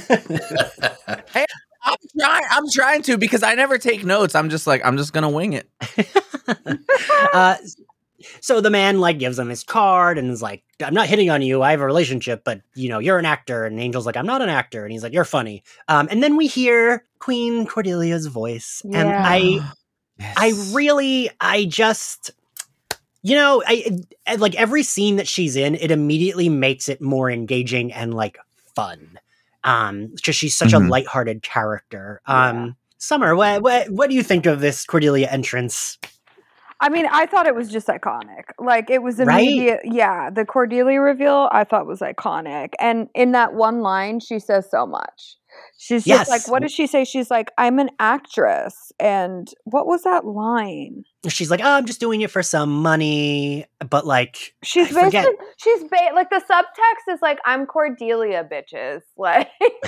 I'm trying to because I never take notes. I'm just gonna wing it. So the man like gives him his card and is like, I'm not hitting on you. I have a relationship, but you're an actor. And Angel's like, I'm not an actor. And he's like, you're funny. And then we hear Queen Cordelia's voice. And I like every scene that she's in, it immediately makes it more engaging and like fun. Because she's such a lighthearted character. Summer, what do you think of this Cordelia entrance? I mean, I thought it was just iconic. Like, it was immediate. Right? Yeah, the Cordelia reveal, I thought was iconic. And in that one line, she says so much. She's just like, what does she say? She's like, I'm an actress. And what was that line? She's like, I'm just doing it for some money. But like, like the subtext is like, I'm Cordelia, bitches. Like,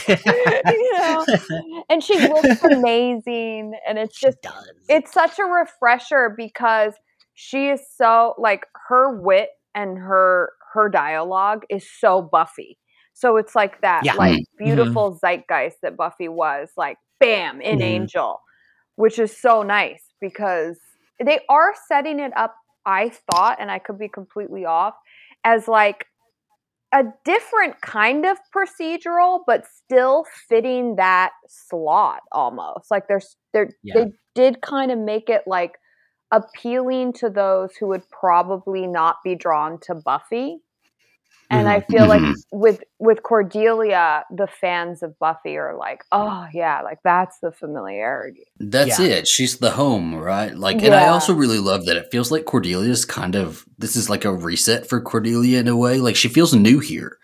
and she looks amazing. And it's just, it's such a refresher because she is so like her wit and her dialogue is so Buffy. So it's like that, like beautiful zeitgeist that Buffy was, like bam in Angel, which is so nice because they are setting it up. I thought, and I could be completely off, as like a different kind of procedural, but still fitting that slot almost. Like they did kind of make it like appealing to those who would probably not be drawn to Buffy. And I feel like with Cordelia, the fans of Buffy are like, oh yeah, like that's the familiarity. That's it. She's the home, right? Like, and I also really love that it feels like Cordelia's this is like a reset for Cordelia in a way. Like she feels new here.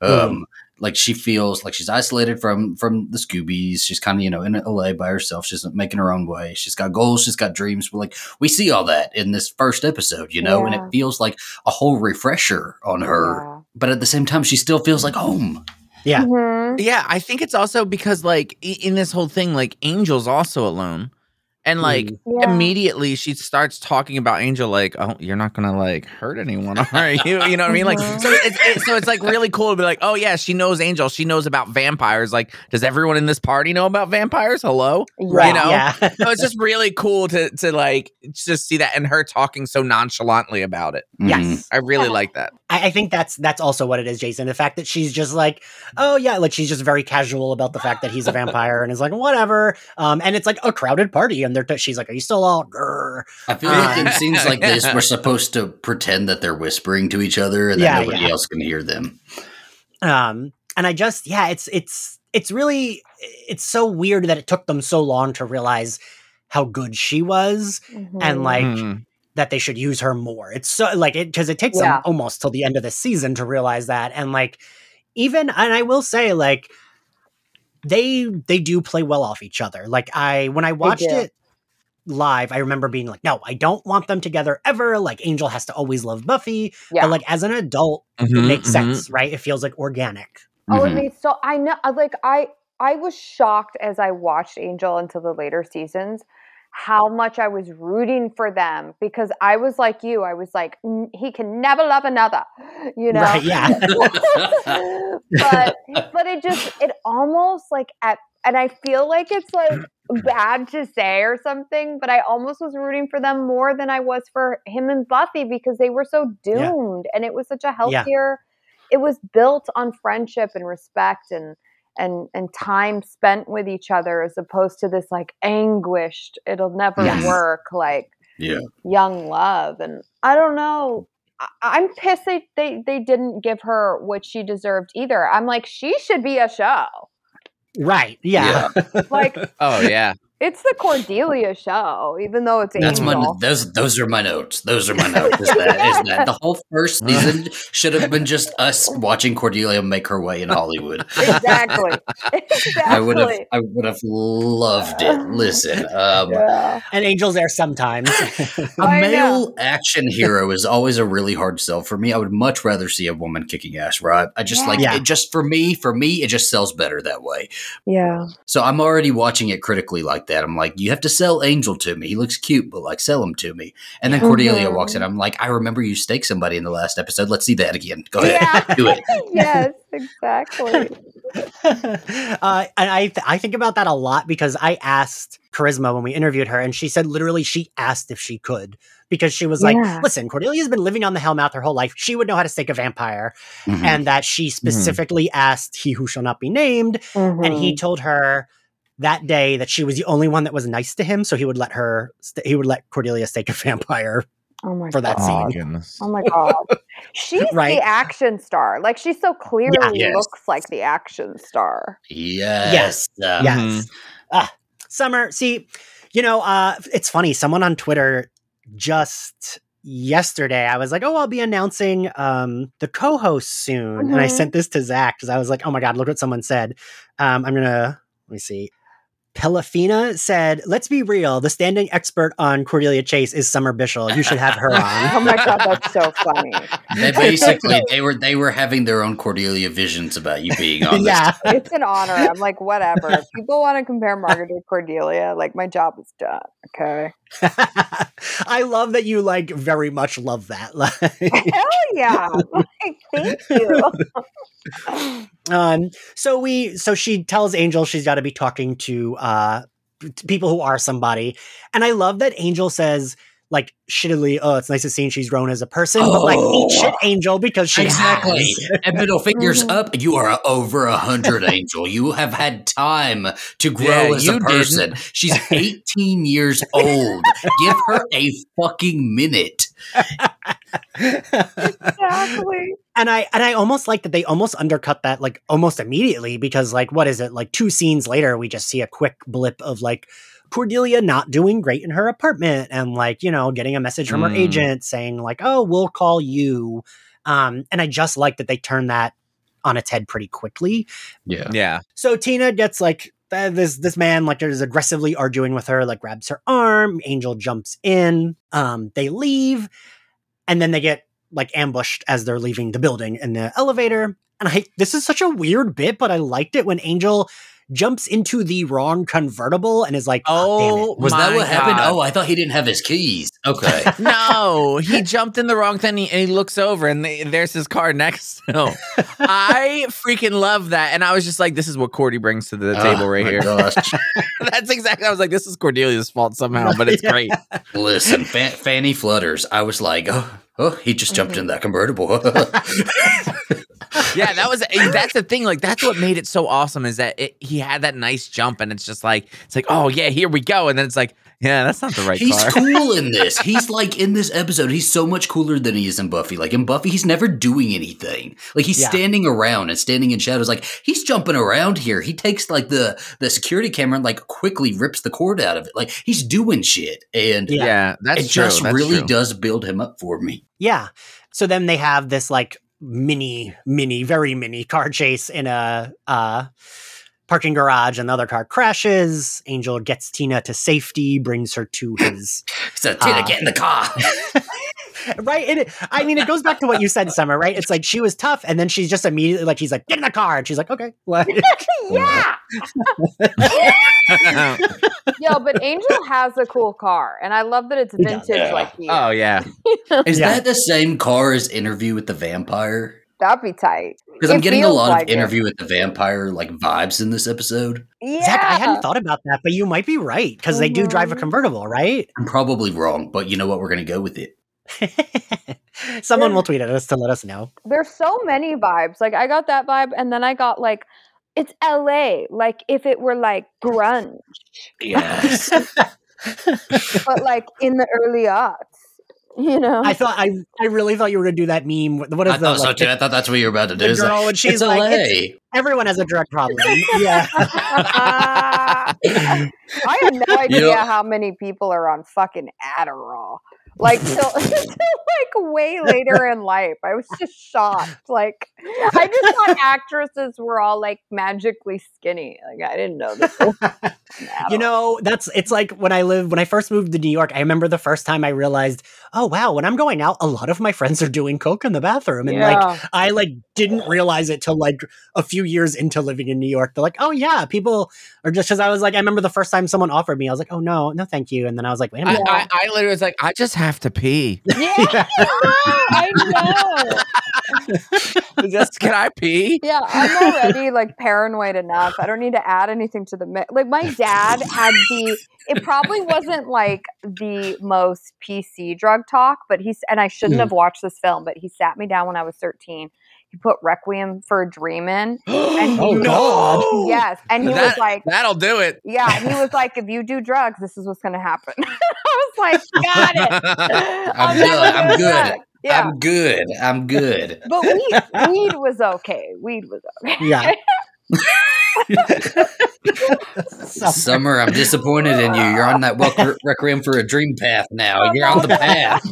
Like she feels like she's isolated from the Scoobies. She's kind of, in LA by herself. She's making her own way. She's got goals. She's got dreams. But like we see all that in this first episode, and it feels like a whole refresher on her. Yeah. But at the same time, she still feels like home. Yeah. Yeah. I think it's also because like in this whole thing, like Angel's also alone. And like immediately she starts talking about Angel like, oh, you're not gonna like hurt anyone, are you? You know what I mean? Like, so it's like really cool to be like, oh yeah, she knows Angel. She knows about vampires. Like, does everyone in this party know about vampires? Hello, right? So it's just really cool to like just see that and her talking so nonchalantly about it. Yes, I really like that. I think that's also what it is, Jason. The fact that she's just like, oh yeah, like she's just very casual about the fact that he's a vampire and is like, whatever. And it's like a crowded party and she's like, are you still all grr? I feel like in scenes like this, we're supposed to pretend that they're whispering to each other and that nobody else can hear them. And I just, it's really, it's so weird that it took them so long to realize how good she was and like that they should use her more. It's so like it because it takes them almost till the end of the season to realize that. And like even and I will say like they do play well off each other. Like when I watched it live, I remember being like, no, I don't want them together ever. Like Angel has to always love Buffy. But like as an adult, it makes sense, right? It feels like organic. Oh, it makes so I know like I was shocked as I watched Angel into the later seasons how much I was rooting for them because I was like you. I was like, he can never love another, you know? Right, yeah. but it almost like and I feel like it's like bad to say or something, but I almost was rooting for them more than I was for him and Buffy because they were so doomed and it was such a healthier, it was built on friendship and respect and time spent with each other as opposed to this like anguished, it'll never work, like young love. And I don't know. I'm pissed they didn't give her what she deserved either. I'm like, she should be a show. Right. Yeah. Like, oh yeah. It's the Cordelia show, even though it's Angel. Those are my notes. Those are my notes. Is that the whole first season should have been just us watching Cordelia make her way in Hollywood. Exactly. I would have loved it. Listen, and Angel's there sometimes. A male action hero is always a really hard sell for me. I would much rather see a woman kicking ass, right? I just it. Just for me, it just sells better that way. Yeah. So I'm already watching it critically like that. I'm like, you have to sell Angel to me. He looks cute, but like sell him to me. And then Cordelia walks in. I'm like, I remember you staked somebody in the last episode. Let's see that again. Go ahead. Do it. Yes, exactly. And I think about that a lot because I asked Charisma when we interviewed her and she said literally she asked if she could because she was like, listen, Cordelia's been living on the Hellmouth her whole life. She would know how to stake a vampire. And that she specifically asked He Who Shall Not Be Named. And he told her that day that she was the only one that was nice to him. So he would let Cordelia stake a vampire for that scene. Oh my God. She's the action star. Like she so clearly looks like the action star. Yes. Summer, see, it's funny. Someone on Twitter just yesterday, I was like, I'll be announcing the co-host soon. And I sent this to Zach because I was like, oh my God, look what someone said. Let me see. Pelafina said, let's be real. The standing expert on Cordelia Chase is Summer Bishel. You should have her on. Oh my God, that's so funny. They were having their own Cordelia visions about you being on this. It's an honor. I'm like, whatever. If people want to compare Margaret to Cordelia, like my job is done. Okay. I love that you like very much love that. Hell yeah. Like, thank you. So she tells Angel she's got to be talking to people who are somebody. And I love that Angel says like shittily, oh, it's nice to see she's grown as a person, but like eat shit, Angel, because she has. And middle fingers up. You are over 100, Angel. You have had time to grow as a person. Didn't. She's 18 years old. Give her a fucking minute. Exactly. And I almost like that they almost undercut that like almost immediately because like what is it like 2 scenes later we just see a quick blip of like Cordelia not doing great in her apartment and like getting a message from her agent saying like, oh, we'll call you, and I just like that they turned that on its head pretty quickly. So Tina gets like this man like is aggressively arguing with her, like grabs her arm. Angel jumps in, they leave, and then they get like ambushed as they're leaving the building in the elevator. And this is such a weird bit, but I liked it when Angel jumps into the wrong convertible and is like, oh, damn it. Was that what happened? Oh, I thought he didn't have his keys. Okay. No, he jumped in the wrong thing and he looks over and there's his car next to him. I freaking love that. And I was just like, this is what Cordy brings to the table right here. Gosh. That's exactly, I was like, this is Cordelia's fault somehow, but it's great. Listen, Fanny flutters. I was like, oh, he just jumped in that convertible. Yeah, that's the thing. Like, that's what made it so awesome is that he had that nice jump, and it's just like, oh yeah, here we go, and then it's like, yeah, that's not the right He's car. cool in this. He's like in this episode, he's so much cooler than he is in Buffy. Like in Buffy, he's never doing anything. Like he's standing around and standing in shadows. Like he's jumping around here. He takes like the security camera and like quickly rips the cord out of it. Like he's doing shit. And that's it just really does build him up for me. Yeah. So then they have this like very mini car chase in a parking garage, and the other car crashes. Angel gets Tina to safety, brings her to his... So Tina, get in the car! Right? It goes back to what you said, Summer, right? It's like she was tough, and then she's just immediately like, he's like, get in the car! And she's like, okay. Yeah! Yo, but Angel has a cool car, and I love that it's vintage like he is. Oh, yeah. Is that the same car as Interview with the Vampire? That'd be tight. Because I'm getting a lot of Interview with the Vampire like vibes in this episode. Yeah. Zach, I hadn't thought about that, but you might be right, because they do drive a convertible, right? I'm probably wrong, but you know what? We're going to go with it. Someone will tweet at us to let us know. There's so many vibes. Like I got that vibe, and then I got like, it's LA. Like if it were like grunge. Yes. But like in the early aughts. You know, I really thought you were going to do that meme. What is I thought so too. I thought that's what you were about to do. The girl, and she's like, everyone has a drug problem. Yeah. I had no idea how many people are on fucking Adderall. Like till like way later in life. I was just shocked. Like I just thought actresses were all like magically skinny. Like I didn't know this. You know, it's like when I first moved to New York, I remember the first time I realized, oh wow, when I'm going out, a lot of my friends are doing coke in the bathroom. And like I like didn't realize it till like a few years into living in New York. They're like, oh yeah, people are just, because I was like, I remember the first time someone offered me, I was like, oh no thank you. And then I was like, wait a minute. I literally was like, I just have to pee. Yeah. I know. Can I pee? Yeah, I'm already like paranoid enough. I don't need to add anything to the mix. Like my dad had it probably wasn't like the most PC drug talk, but and I shouldn't have watched this film, but he sat me down when I was 13. He put Requiem for a Dream in. And God. Yes. And he was like, that'll do it. Yeah. And he was like, if you do drugs, this is what's going to happen. I was like, got it. I'm good. Yeah. I'm good. But weed was okay. Yeah. Summer, I'm disappointed in you. You're on that Requiem for a Dream path now. You're on the path.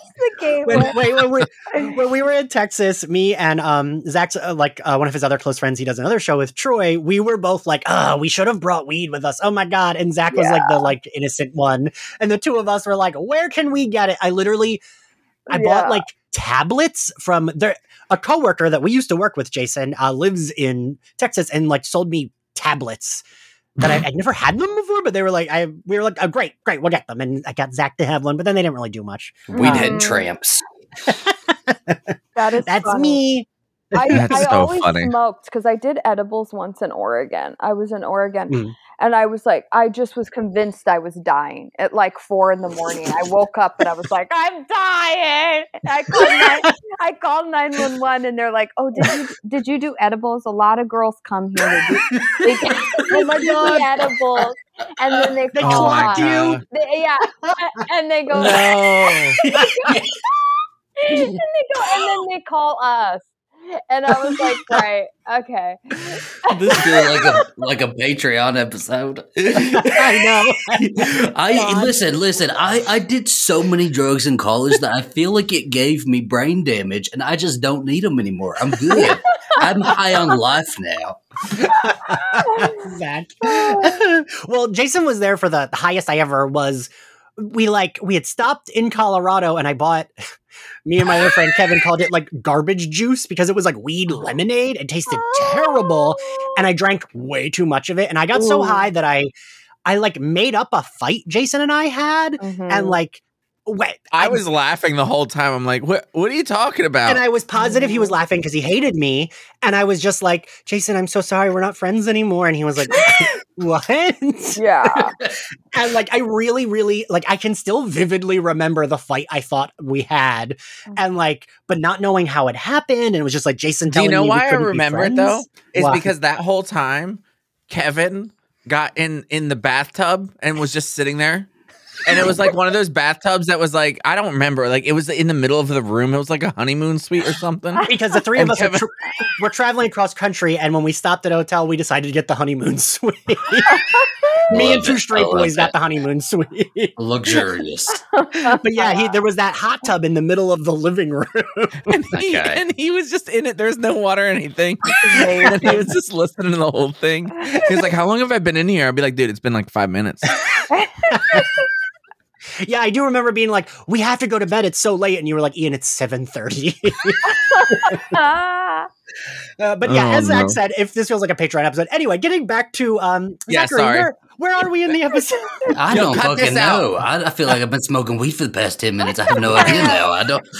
When we were in Texas, me and Zach's one of his other close friends, he does another show with Troy. We were both like, we should have brought weed with us. Oh my God. And Zach was like the innocent one. And the two of us were like, where can we get it? I bought like tablets from a coworker that we used to work with, Jason, lives in Texas, and like sold me tablets that I'd never had them before, but they were like, we were like, oh, great, we'll get them. And I got Zach to have one, but then they didn't really do much. We'd had tramps. That's funny. Me. I always smoked because I did edibles once in Oregon. I was in Oregon and I was like, I just was convinced I was dying at like 4 a.m. I woke up and I was like, I'm dying. I called 911 and they're like, oh, did you do edibles? A lot of girls come here to do edibles. And then they clock you. And they go, no. and then they call us. And I was like, right, okay. This feels like a Patreon episode. I know. Listen. I did so many drugs in college that I feel like it gave me brain damage, and I just don't need them anymore. I'm good. I'm high on life now. Zach. Well, Jason was there for the highest I ever was. We had stopped in Colorado, and I bought. Me and my other friend Kevin called it like garbage juice because it was like weed lemonade. It tasted terrible, and I drank way too much of it. And I got so high that I like made up a fight Jason and I had, and like. I was laughing the whole time. I'm like, what are you talking about? And I was positive he was laughing because he hated me. And I was just like, Jason, I'm so sorry. We're not friends anymore. And he was like, what? Yeah. And like, I really, really, like, I can still vividly remember the fight I thought we had, and like, but not knowing how it happened, and it was just like Jason Do you telling know me why I remember it though? Is Why? because that whole time Kevin got in the bathtub and was just sitting there. And it was like one of those bathtubs that was like, I don't remember. Like, it was in the middle of the room. It was like a honeymoon suite or something. Because the three of us were traveling across country, and when we stopped at a hotel, we decided to get the honeymoon suite. Me and two straight boys got the honeymoon suite. Luxurious. But yeah, there was that hot tub in the middle of the living room. And he was just in it. There's no water or anything. And he was just listening to the whole thing. He was like, how long have I been in here? I'd be like, dude, it's been like 5 minutes. Yeah, I do remember being like, we have to go to bed. It's so late. And you were like, Ian, it's 7:30. But yeah, as Zach said, if this feels like a Patreon episode. Anyway, getting back to Yeah, Zachary, sorry. where are we in the episode? I don't fucking know. I feel like I've been smoking weed for the past 10 minutes. I have no idea now. I don't.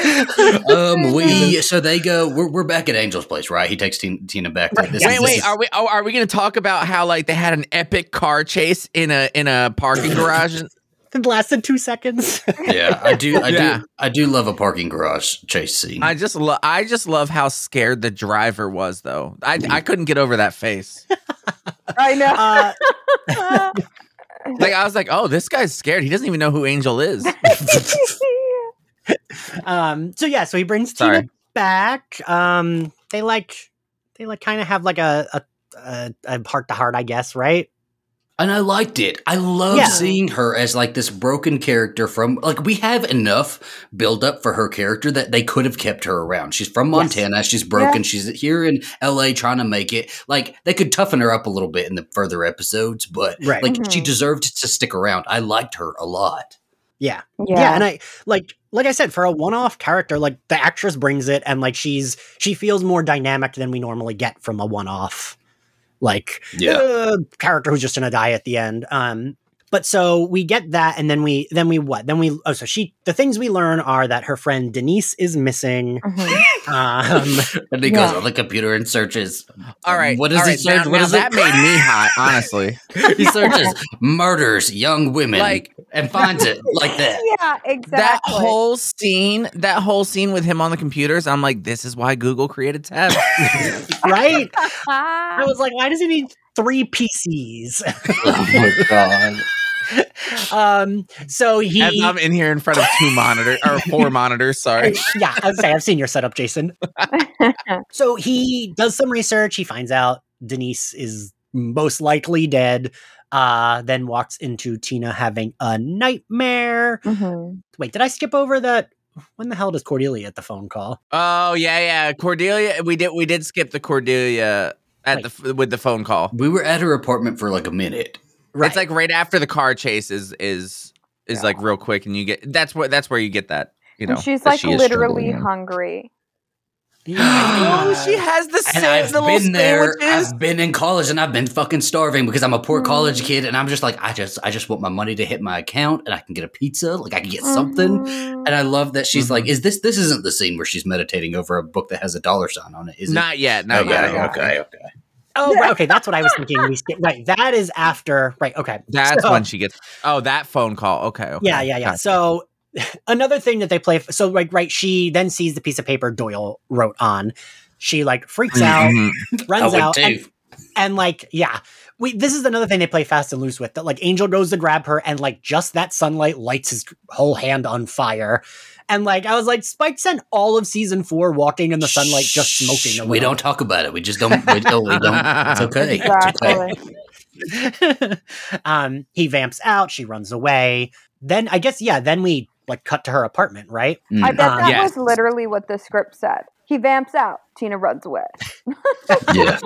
So they go. We're back at Angel's place, right? He takes Tina back. Right. Wait. Are we going to talk about how like they had an epic car chase in a parking garage? It lasted 2 seconds. Yeah, I do love a parking garage chase scene. I just love how scared the driver was, though. I couldn't get over that face. I know. Like I was like, oh, this guy's scared. He doesn't even know who Angel is. So he brings Tina back. They kind of have like a heart to heart, I guess, right? And I liked it. I love seeing her as like this broken character from like we have enough build up for her character that they could have kept her around. She's from Montana. She's broken. She's here in LA trying to make it. Like they could toughen her up a little bit in the further episodes, but she deserved to stick around. I liked her a lot. Yeah. And I like I said, for a one-off character, like the actress brings it, and like she feels more dynamic than we normally get from a one-off. Character who's just gonna die at the end. But so we get that, and then we the things we learn are that her friend Denise is missing. And he goes on the computer and searches. All right. What does he search? That made me hot, honestly. He searches murders young women and finds it like that. Yeah, exactly. That whole scene with him on the computers, I'm like, this is why Google created tabs. Right? I was like, why does he need 3 PCs? Oh my god. So he as I'm in here in front of 4 monitors, sorry. Yeah, I was saying, I've seen your setup, Jason. So he does some research, he finds out Denise is most likely dead, then walks into Tina having a nightmare. Wait, did I skip over that? When the hell does Cordelia get the phone call? Oh yeah. Cordelia, we did skip the Cordelia with the phone call. We were at her apartment for like a minute. Right. It's like right after the car chase is like real quick, and you get that's where you get that. You know, and she's like literally hungry. Oh, she has the and I've been there. Sandwiches. I've been in college and I've been fucking starving because I'm a poor college kid, and I'm just like, I just want my money to hit my account and I can get a pizza, like I can get something. And I love that she's like, this isn't the scene where she's meditating over a book that has a $sign on it, is it? Not yet. Okay. Oh, right, okay, that's what I was thinking. Right, that is after. Right, okay, that's when she gets. Oh, that phone call. Okay. Yeah. Gotcha. So another thing that they play. So right, she then sees the piece of paper Doyle wrote on. She like freaks out, runs out, and like this is another thing they play fast and loose with. That like Angel goes to grab her, and like just that sunlight lights his whole hand on fire. And like I was like, Spike spent all of season 4 walking in the sunlight, just smoking. We don't talk about it. We just don't. We don't. It's okay. Exactly. It's okay. He vamps out. She runs away. Then I guess then we like cut to her apartment, right? I bet that was literally what the script said. He vamps out. Tina runs away. Yeah.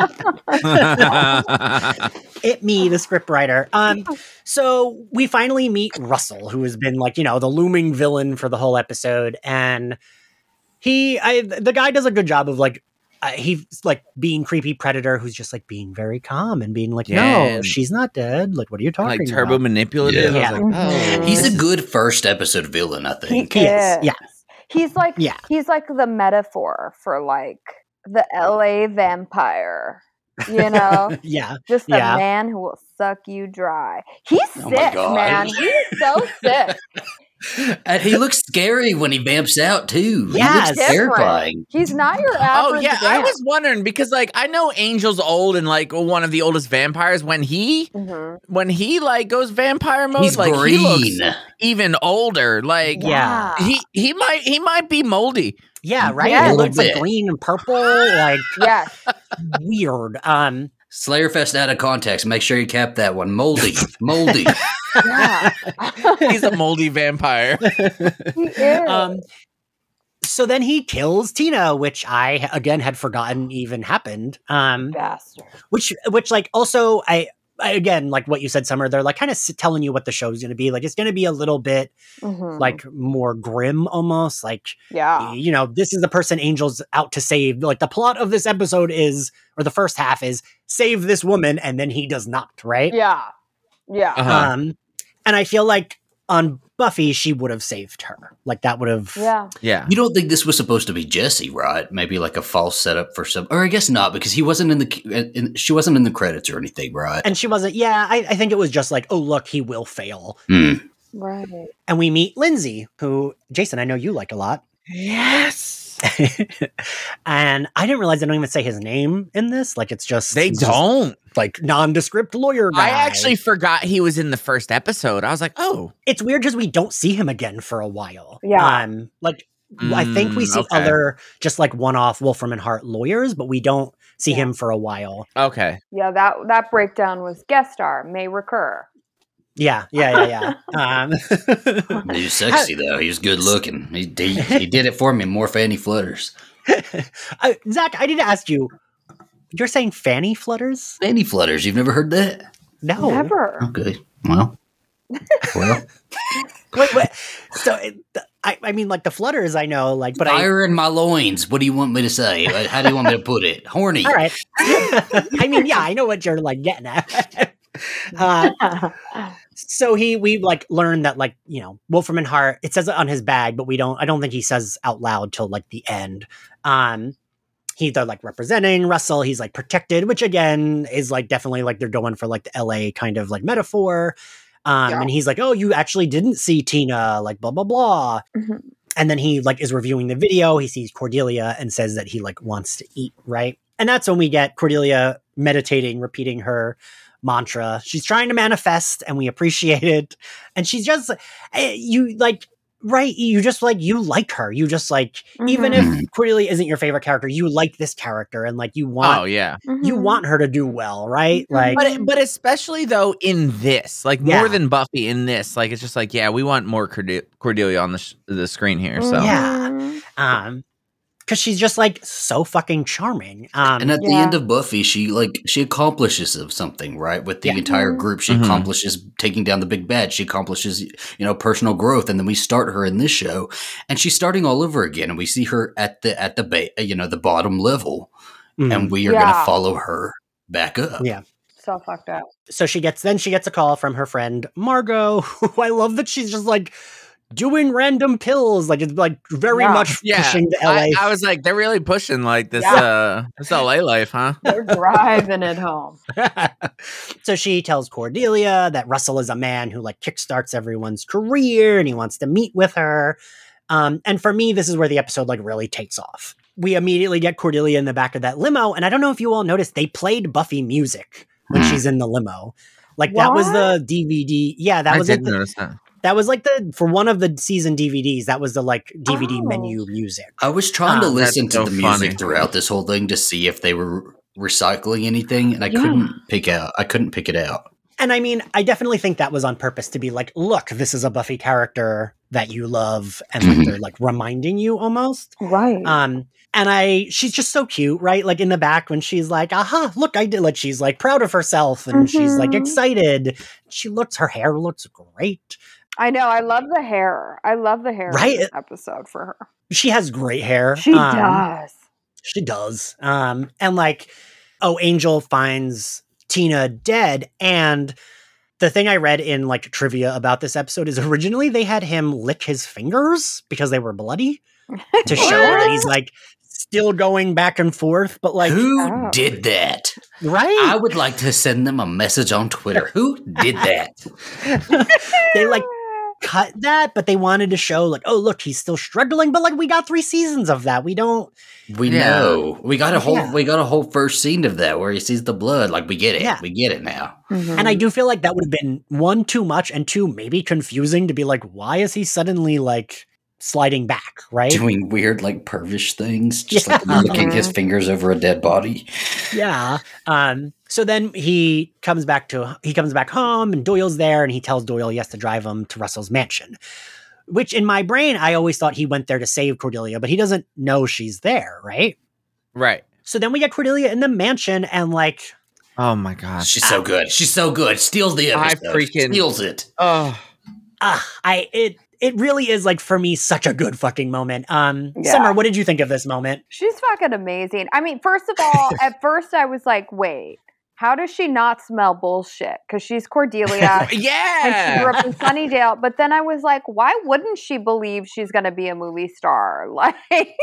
Me, the scriptwriter. So we finally meet Russell, who has been like, the looming villain for the whole episode. And the guy does a good job of like, he's like being creepy predator who's just like being very calm and being like, no, she's not dead. Like, what are you talking about? Like turbo manipulative. Yeah. Like, he's a good first episode villain, I think. He is. Yeah. He's like the metaphor for like the LA vampire You know, Yeah. just a Yeah. man who will suck you dry. He's Oh my sick, God. man. He's so sick. And he looks scary when he vamps out too. Yes. He looks Different. terrifying. He's not your Oh average yeah, I vamp. was wondering because like I know Angel's old and like one of the oldest vampires. When he like goes vampire mode, He's like green. he looks even older. Like Yeah. he might be moldy. Yeah, right? Yeah. It A looks little like bit. green and purple, like Yes. weird. Slayerfest out of context. Make sure you cap that one. Moldy. Moldy. Yeah. He's a moldy vampire. He is. So then he kills Tina, which I again had forgotten even happened. Bastard. Which like also I again, like what you said, Summer, they're like kind of telling you what the show's going to be. Like it's going to be a little bit like more grim almost. Like, Yeah. you know, this is the person Angel's out to save. Like the plot of this episode is, or the first half is, save this woman, and then he does not, right? Yeah. Yeah. Uh-huh. And I feel like on Buffy, she would have saved her. Like that would have. Yeah. Yeah. You don't think this was supposed to be Jesse, right? Maybe like a false setup for some, or I guess not, because he wasn't she wasn't in the credits or anything, right? And she wasn't. Yeah, I think it was just like, oh look, he will fail. Right. And we meet Lindsay, who Jason, I know you like a lot. Yes. And I didn't realize they don't even say his name in this. Like it's just They he's just, don't. like nondescript lawyer guy. I actually forgot he was in the first episode. I was like, oh. It's weird because we don't see him again for a while. Yeah. Like I think we see okay. other just like one-off Wolfram and Hart lawyers, but we don't see him for a while. Okay. Yeah, that breakdown was guest star, may recur. Yeah. He was sexy though. He was good looking. He did it for me. More fanny flutters. Zach, I need to ask you. You're saying fanny flutters? Fanny flutters. You've never heard that? No. Never. Okay. Well. Wait. So, I mean, like the flutters, I know, like, but Fire in my loins. What do you want me to say? How do you want me to put it? Horny. all right. I mean, yeah, I know what you're like getting at. So we like learn that like, you know, Wolfram and Hart, it says it on his bag, but I don't think he says out loud till like the end. They're like representing Russell. He's like protected, which again is like definitely like they're going for like the LA kind of like metaphor. And he's like, oh, you actually didn't see Tina, like blah, blah, blah. And then he like is reviewing the video. He sees Cordelia and says that he like wants to eat. Right. And that's when we get Cordelia meditating, repeating her mantra. She's trying to manifest and we appreciate it. And she's just, you like, right. You just like, you like her. You just like, even if Cordelia isn't your favorite character, you like this character and like you want, you want her to do well. Right. Like, but especially though in this, like more than Buffy in this, like, it's just like, yeah, we want more Cordelia on the screen here. So yeah. Because she's just like so fucking charming. And at the end of Buffy, she accomplishes something, right? With the entire group, she accomplishes taking down the big bad. She accomplishes, personal growth, and then we start her in this show, and she's starting all over again. And we see her at the bottom level, and we are going to follow her back up. Yeah. So fucked up. So she gets a call from her friend Margot, who I love that she's just like doing random pills, like it's like very much pushing the LA. I was like, they're really pushing like this this LA life, huh? They're driving it home. So she tells Cordelia that Russell is a man who like kickstarts everyone's career and he wants to meet with her. And for me, this is where the episode like really takes off. We immediately get Cordelia in the back of that limo, and I don't know if you all noticed, they played Buffy music when she's in the limo. Like that was the DVD. Yeah, that was I did notice that. That was like for one of the season DVDs, that was the like DVD menu music. I was trying to listen to the music funny. throughout this whole thing to see if they were recycling anything, and I couldn't pick it out. And I mean, I definitely think that was on purpose to be like, look, this is a Buffy character that you love, and like, they're like reminding you almost. Right. And she's just so cute, right? Like in the back when she's like, aha, look, I did, like, she's like proud of herself and she's like excited. Her hair looks great. I know. I love the hair. Right? In this episode for her. She has great hair. She does. She does. And like, Angel finds Tina dead. And the thing I read in like trivia about this episode is originally they had him lick his fingers because they were bloody to show that he's like still going back and forth, but like who did that? Right? I would like to send them a message on Twitter. Who did that? They like cut that, but they wanted to show like, oh look, he's still struggling, but like we got 3 seasons of that. We know we got a whole first scene of that where he sees the blood. Like we get it. Yeah. We get it now. Mm-hmm. And I do feel like that would have been 1, too much, and 2, maybe confusing to be like, why is he suddenly like sliding back, right? Doing weird like pervish things, just like licking his fingers over a dead body. Yeah. So then he comes back home, and Doyle's there, and he tells Doyle he has to drive him to Russell's mansion. Which in my brain, I always thought he went there to save Cordelia, but he doesn't know she's there, right? Right. So then we get Cordelia in the mansion, and like, oh my god, she's so good. She's so good. Steals the episode. Steals it. Oh, It really is, like, for me, such a good fucking moment. Summer, what did you think of this moment? She's fucking amazing. I mean, first of all, at first I was like, wait, how does she not smell bullshit? Because she's Cordelia. Yeah. And she grew up in Sunnydale. But then I was like, why wouldn't she believe she's going to be a movie star? Like,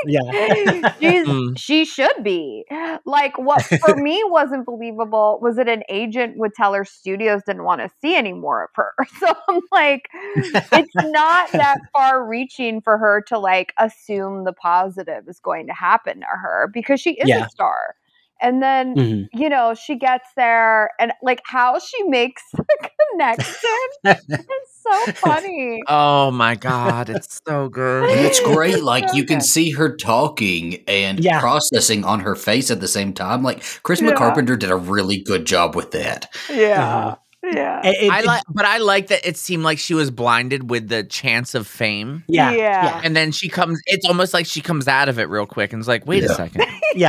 she should be. Like, what for me wasn't believable was that an agent would tell her studios didn't want to see any more of her. So I'm like, it's not that far reaching for her to like assume the positive is going to happen to her because she is a star. And then, you know, she gets there and like how she makes the connection is so funny. Oh my God. It's so good. And it's great. Like you can see her talking and processing on her face at the same time. Like Chris McCarpenter did a really good job with that. Yeah. Yeah. I like that it seemed like she was blinded with the chance of fame. Yeah. And then it's almost like she comes out of it real quick and is like, wait a second.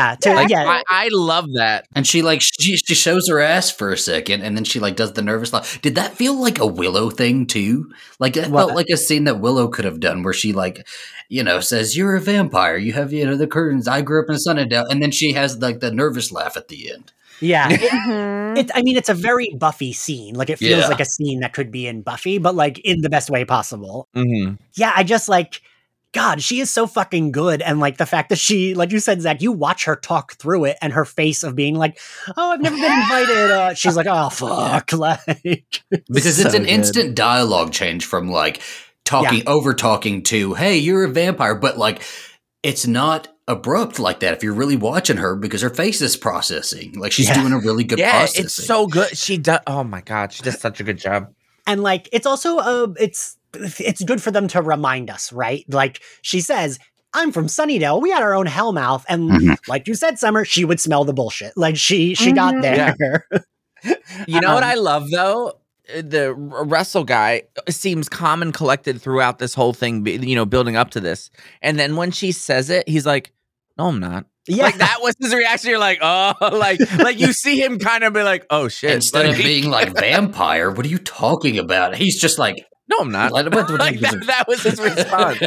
I love that. And she like, she shows her ass for a second and then she like does the nervous laugh. Did that feel like a Willow thing too? Like it felt like a scene that Willow could have done where she like, you know, says, you're a vampire. You have, you know, the curtains. I grew up in Sunnydale. And then she has like the nervous laugh at the end. Yeah. It's a very Buffy scene. Like, it feels like a scene that could be in Buffy, but like in the best way possible. Mm-hmm. Yeah, I just like, God, she is so fucking good. And like the fact that she, like you said, Zach, you watch her talk through it and her face of being like, oh, I've never been invited. She's like, oh, fuck. Like, because it's an instant dialogue change from like over talking to, hey, you're a vampire. But like, it's not abrupt like that if you're really watching her because her face is processing. Like she's doing a really good processing. It's so good. She does. Oh my God. She does such a good job. And like, it's also, it's good for them to remind us, right? Like she says, I'm from Sunnydale. We had our own Hellmouth. And like you said, Summer, she would smell the bullshit. Like she got there. Yeah. You know what I love though? The Russell guy seems calm and collected throughout this whole thing, you know, building up to this. And then when she says it, he's like, no, I'm not. Yeah. Like that was his reaction. You're like, oh, like you see him kind of be like, oh shit. Instead of being like vampire, what are you talking about? He's just like, no, I'm not. Like that was his response.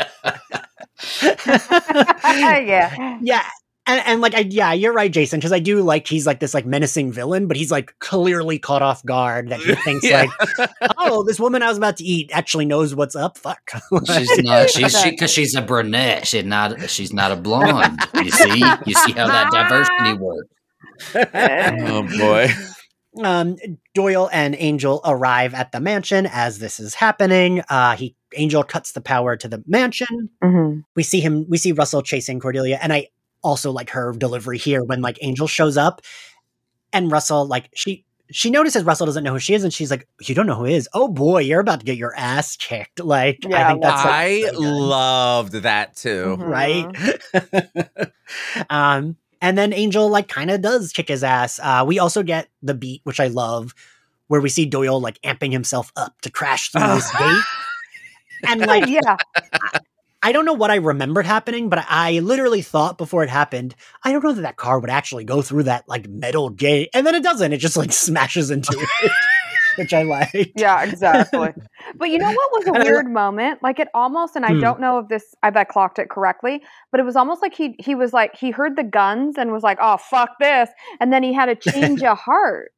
Yeah. And like, you're right, Jason, because I do like, he's like this like menacing villain, but he's like clearly caught off guard that he thinks like, oh, this woman I was about to eat actually knows what's up. Fuck. She's not, because she's a brunette. She's not a blonde. You see how that diversity works. Oh boy. Doyle and Angel arrive at the mansion as this is happening. Angel cuts the power to the mansion. Mm-hmm. We see Russell chasing Cordelia, and I also like her delivery here when like Angel shows up and Russell, like she notices Russell doesn't know who she is, and she's like, you don't know who he is? Oh boy, you're about to get your ass kicked. Like, I think that's I loved that too. Mm-hmm. Right? And then Angel like kind of does kick his ass. We also get the beat, which I love, where we see Doyle like amping himself up to crash through this gate. And like, I don't know what I remembered happening, but I literally thought before it happened, I don't know that car would actually go through that like metal gate. And then it doesn't. It just like smashes into it, which I like. Yeah, exactly. But you know what was a weird moment? Like it almost, and I don't know if I clocked it correctly, but it was almost like he was like, he heard the guns and was like, oh, fuck this. And then he had a change of heart.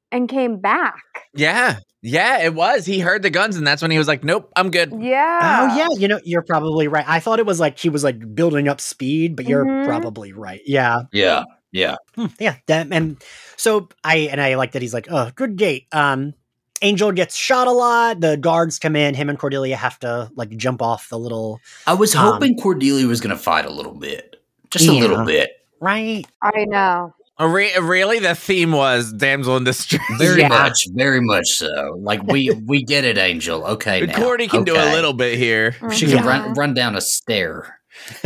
and came back. Yeah, it was. He heard the guns, and that's when he was like, "Nope, I'm good." Yeah. Oh yeah, you're probably right. I thought it was like he was like building up speed, but you're probably right. Yeah. Yeah. Yeah. And so I like that he's like, oh, good gate. Angel gets shot a lot. The guards come in. Him and Cordelia have to like jump off the little. I was hoping Cordelia was going to fight a little bit, just a little bit, right? I know. Really, the theme was damsel in distress. Very much so. Like we get it, Angel. Okay, now. Cordy can do a little bit here. She can run down a stair.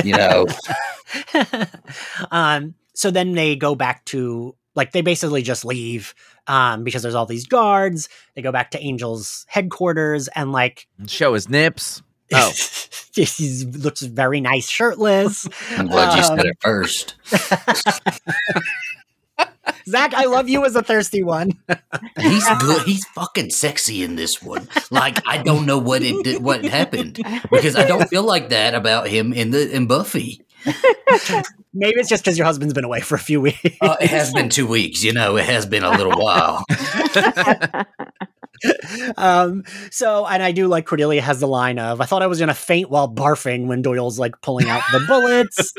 So then they go back to like they basically just leave because there's all these guards. They go back to Angel's headquarters and like show his nips. Oh, he looks very nice shirtless. I'm glad you said it first. Zach, I love you as a thirsty one. He's good. He's fucking sexy in this one. Like I don't know what happened because I don't feel like that about him in Buffy. Maybe it's just because your husband's been away for a few weeks. It has been 2 weeks. It has been a little while. So, and I do like Cordelia has the line of, I thought I was going to faint while barfing when Doyle's like pulling out the bullets.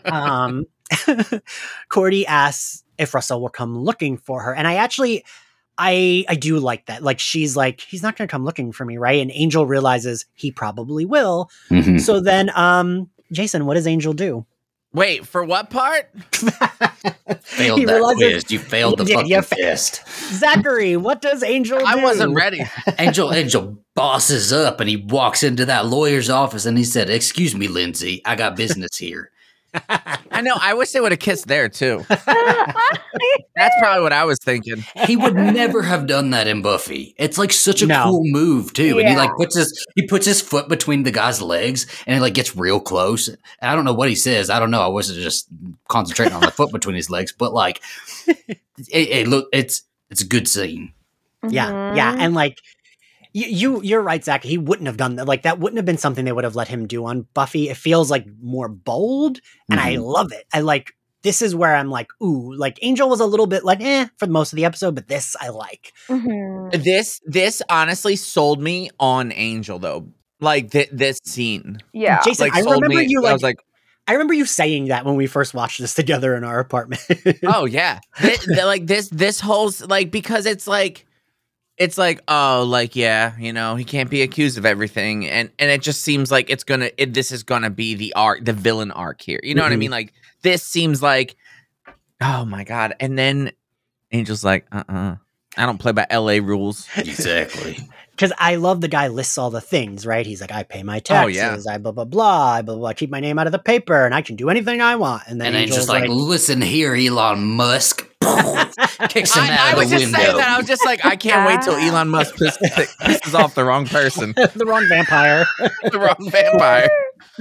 Cordy asks if Russell will come looking for her. And I do like that. Like, she's like, he's not going to come looking for me, right? And Angel realizes he probably will. Mm-hmm. So then, Jason, what does Angel do? Wait, for what part? Failed that quiz. You failed the fucking test. Zachary, what does Angel do? I wasn't ready. Angel bosses up and he walks into that lawyer's office and he said, "Excuse me, Lindsay, I got business here." I know. I wish they would have kissed there too. That's probably what I was thinking. He would never have done that in Buffy. It's like such a cool move too. Yeah. And he like puts his foot between the guy's legs and he like gets real close. And I don't know what he says. I don't know. I wasn't just concentrating on the foot between his legs, but like, it's a good scene. Yeah, yeah, and like. You're right, Zach. He wouldn't have done that. Like that wouldn't have been something they would have let him do on Buffy. It feels like more bold, and I love it. I like this is where I'm like, ooh, like Angel was a little bit like for most of the episode, but this I like. Mm-hmm. This honestly sold me on Angel though. Like this scene, yeah. Jason, like, I remember you. Like, I was like, I remember you saying that when we first watched this together in our apartment. Oh yeah, this whole like because it's like. It's like, oh, like, yeah, he can't be accused of everything. And it just seems like this is going to be the villain arc here. You know what I mean? Like, this seems like, oh my God. And then Angel's like, I don't play by LA rules. Exactly. Because I love the guy lists all the things, right? He's like, I pay my taxes, I blah, blah, blah, blah, blah, keep my name out of the paper, and I can do anything I want. And then Angel's like, listen here, Elon Musk. Kicks him out of the window. I was just saying that. I was just like, I can't wait till Elon Musk pisses off the wrong person. The wrong vampire. The wrong vampire.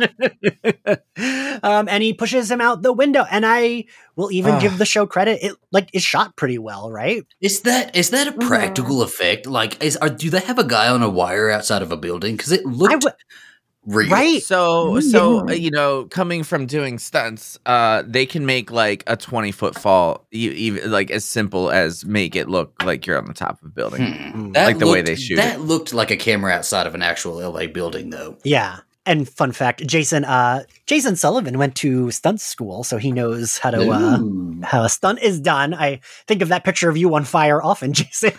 And he pushes him out the window. And I will even give the show credit. It like is shot pretty well, right? Is that a practical effect? Like, do they have a guy on a wire outside of a building? Because it looked real. Right. So coming from doing stunts, they can make like a 20-foot fall, even like as simple as make it look like you're on the top of a building, like the way they shoot. That looked like a camera outside of an actual LA building, though. Yeah. And fun fact, Jason Sullivan went to stunt school, so he knows how a stunt is done. I think of that picture of you on fire often, Jason.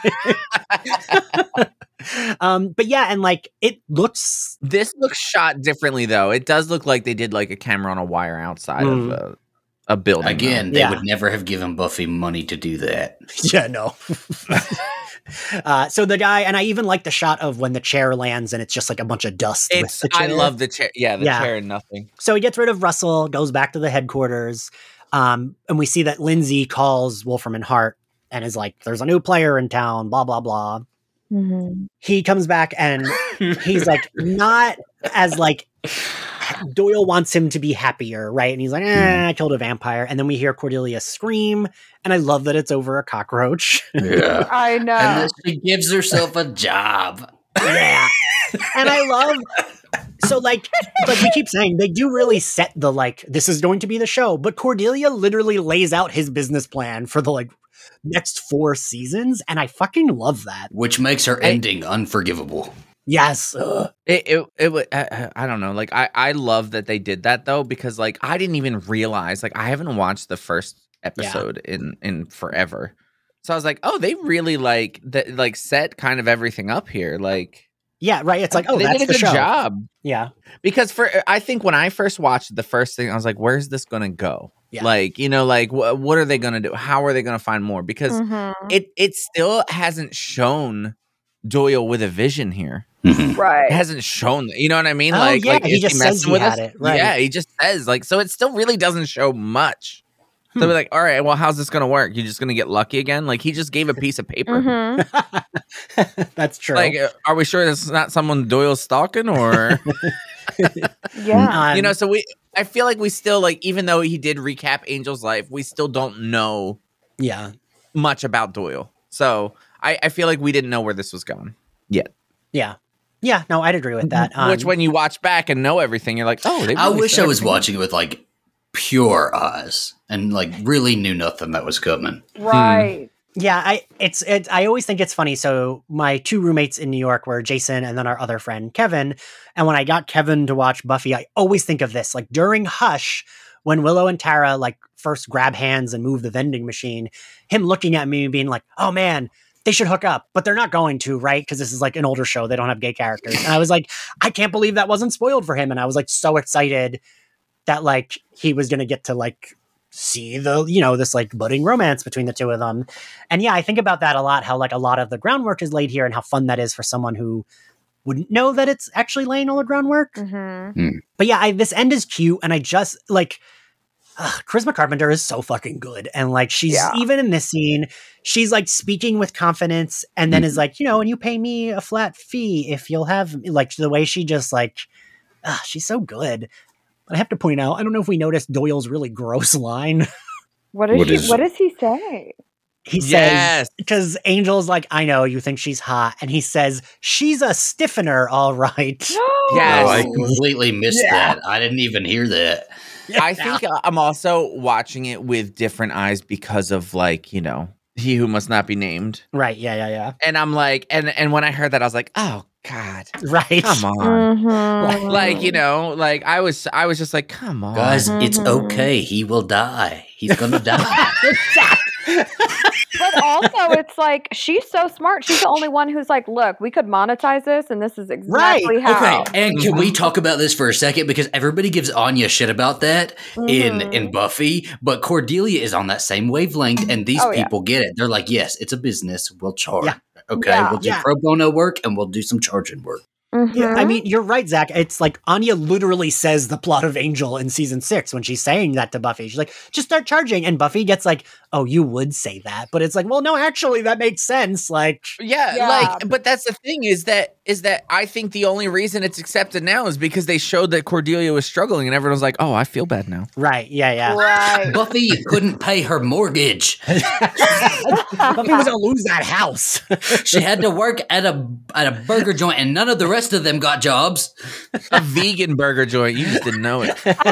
But yeah, and like this looks shot differently though. It does look like they did like a camera on a wire outside of a building. Again, they would never have given Buffy money to do that. Yeah, no. So the guy, and I even like the shot of when the chair lands and it's just like a bunch of dust. With the chair. I love the chair. Yeah, the chair and nothing. So he gets rid of Russell, goes back to the headquarters, and we see that Lindsay calls Wolfram and Hart and is like, "There's a new player in town." Blah blah blah. Mm-hmm. He comes back and he's like, not as like Doyle wants him to be happier, right? And he's like, I killed a vampire. And then we hear Cordelia scream, and I love that it's over a cockroach. Yeah, I know. And then she gives herself a job. Yeah, and I love. So like we keep saying, they do really set the like this is going to be the show, but Cordelia literally lays out his business plan for the like next 4 seasons, and I fucking love that. Which makes her ending unforgivable. Yes. I don't know. Like I love that they did that though, because like I didn't even realize, like I haven't watched the first episode in forever. So I was like, oh, they really like set kind of everything up here. Like, yeah, right. It's like, oh, they that's did a the good show. job. Yeah. Because I think when I first watched the first thing, I was like, where's this going to go? Yeah. Like, you know, like what are they going to do? How are they going to find more? Because it still hasn't shown Doyle with a vision here. Right. It hasn't shown, you know what I mean? Oh, like, yeah, like he just says he had it. Right. Yeah, he just says, like, so it still really doesn't show much. So we're like, all right, well, how's this going to work? You're just going to get lucky again? Like, he just gave a piece of paper. That's true. Like, are we sure it's not someone Doyle's stalking or? Yeah. You know, so I feel like we still, like, even though he did recap Angel's life, we still don't know much about Doyle. So I feel like we didn't know where this was going yet. Yeah. Yeah, no, I'd agree with that. Which when you watch back and know everything, you're like, oh, I wish I was watching it with like pure eyes and like really knew nothing that was coming. Right. Yeah, I always think it's funny. So my 2 roommates in New York were Jason and then our other friend Kevin. And when I got Kevin to watch Buffy, I always think of this. Like during Hush, when Willow and Tara like first grab hands and move the vending machine, him looking at me and being like, oh man, they should hook up, but they're not going to, right? Because this is like an older show. They don't have gay characters. And I was like, I can't believe that wasn't spoiled for him. And I was like so excited that like he was going to get to like see the, you know, this like budding romance between the two of them. And yeah, I think about that a lot, how like a lot of the groundwork is laid here and how fun that is for someone who wouldn't know that it's actually laying all the groundwork. But yeah, this end is cute. And I just like, Charisma Carpenter is so fucking good. And like, she's even in this scene, she's like speaking with confidence and then is like, you know, and you pay me a flat fee if you'll have like the way she just like, she's so good. But I have to point out, I don't know if we noticed Doyle's really gross line. What does he say? He says, because Angel's like, I know you think she's hot. And he says, she's a stiffener, all right. Yes. Oh, I completely missed that. I didn't even hear that. I think I'm also watching it with different eyes because of like, you know, He Who Must Not Be Named. Right. Yeah. And I'm like, and when I heard that, I was like, oh God. Right. Come on. Like, you know, like I was just like, come on. Guys, it's okay. He will die. He's gonna die. But also, it's like, she's so smart. She's the only one who's like, look, we could monetize this, and this is exactly how. Okay, and can we talk about this for a second? Because everybody gives Anya shit about that in Buffy, but Cordelia is on that same wavelength, and these people get it. They're like, yes, it's a business. We'll charge. Yeah. Okay, we'll do pro bono work, and we'll do some charging work. Yeah, I mean, you're right, Zach. It's like Anya literally says the plot of Angel in season 6 when she's saying that to Buffy. She's like, just start charging. And Buffy gets like, oh, you would say that. But it's like, well, no, actually, that makes sense. Like, like, but that's the thing is that I think the only reason it's accepted now is because they showed that Cordelia was struggling and everyone was like, oh, I feel bad now. Right. Yeah. Right. Buffy couldn't pay her mortgage. Buffy was going to lose that house. She had to work at a burger joint and none of the rest of them got jobs. A vegan burger joint. You just didn't know it.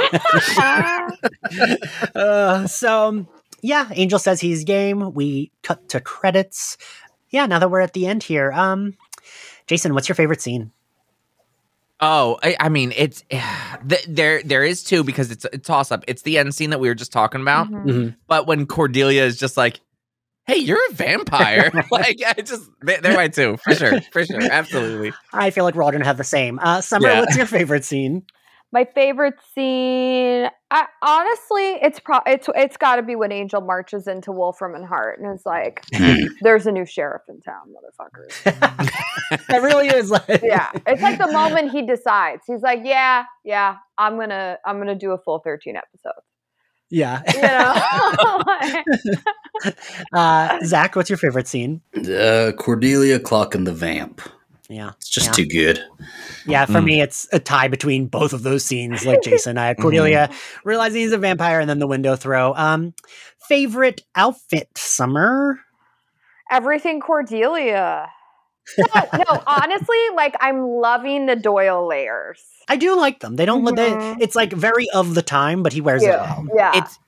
Yeah, Angel says he's game. We cut to credits. Yeah, now that we're at the end here. Jason, what's your favorite scene? Oh, I mean, it's there is 2 because it's a toss up. It's the end scene that we were just talking about. But when Cordelia is just like, hey, you're a vampire. Like, they're my 2 for sure, absolutely. I feel like we're all gonna have the same. Summer, what's your favorite scene? My favorite scene, honestly, it's got to be when Angel marches into Wolfram and Hart and is like, "There's a new sheriff in town, motherfuckers." That really is like, it's like the moment he decides. He's like, "Yeah, I'm gonna do a full 13 episodes." Yeah. You know? Zach, what's your favorite scene? Cordelia clocking the vamp. Yeah. It's just too good. Yeah, for me, it's a tie between both of those scenes. Like Jason, I had Cordelia realizing he's a vampire and then the window throw. Favorite outfit, Summer? Everything Cordelia. No, honestly, like I'm loving the Doyle layers. I do like them. They don't. It's like very of the time, but he wears it well. Yeah,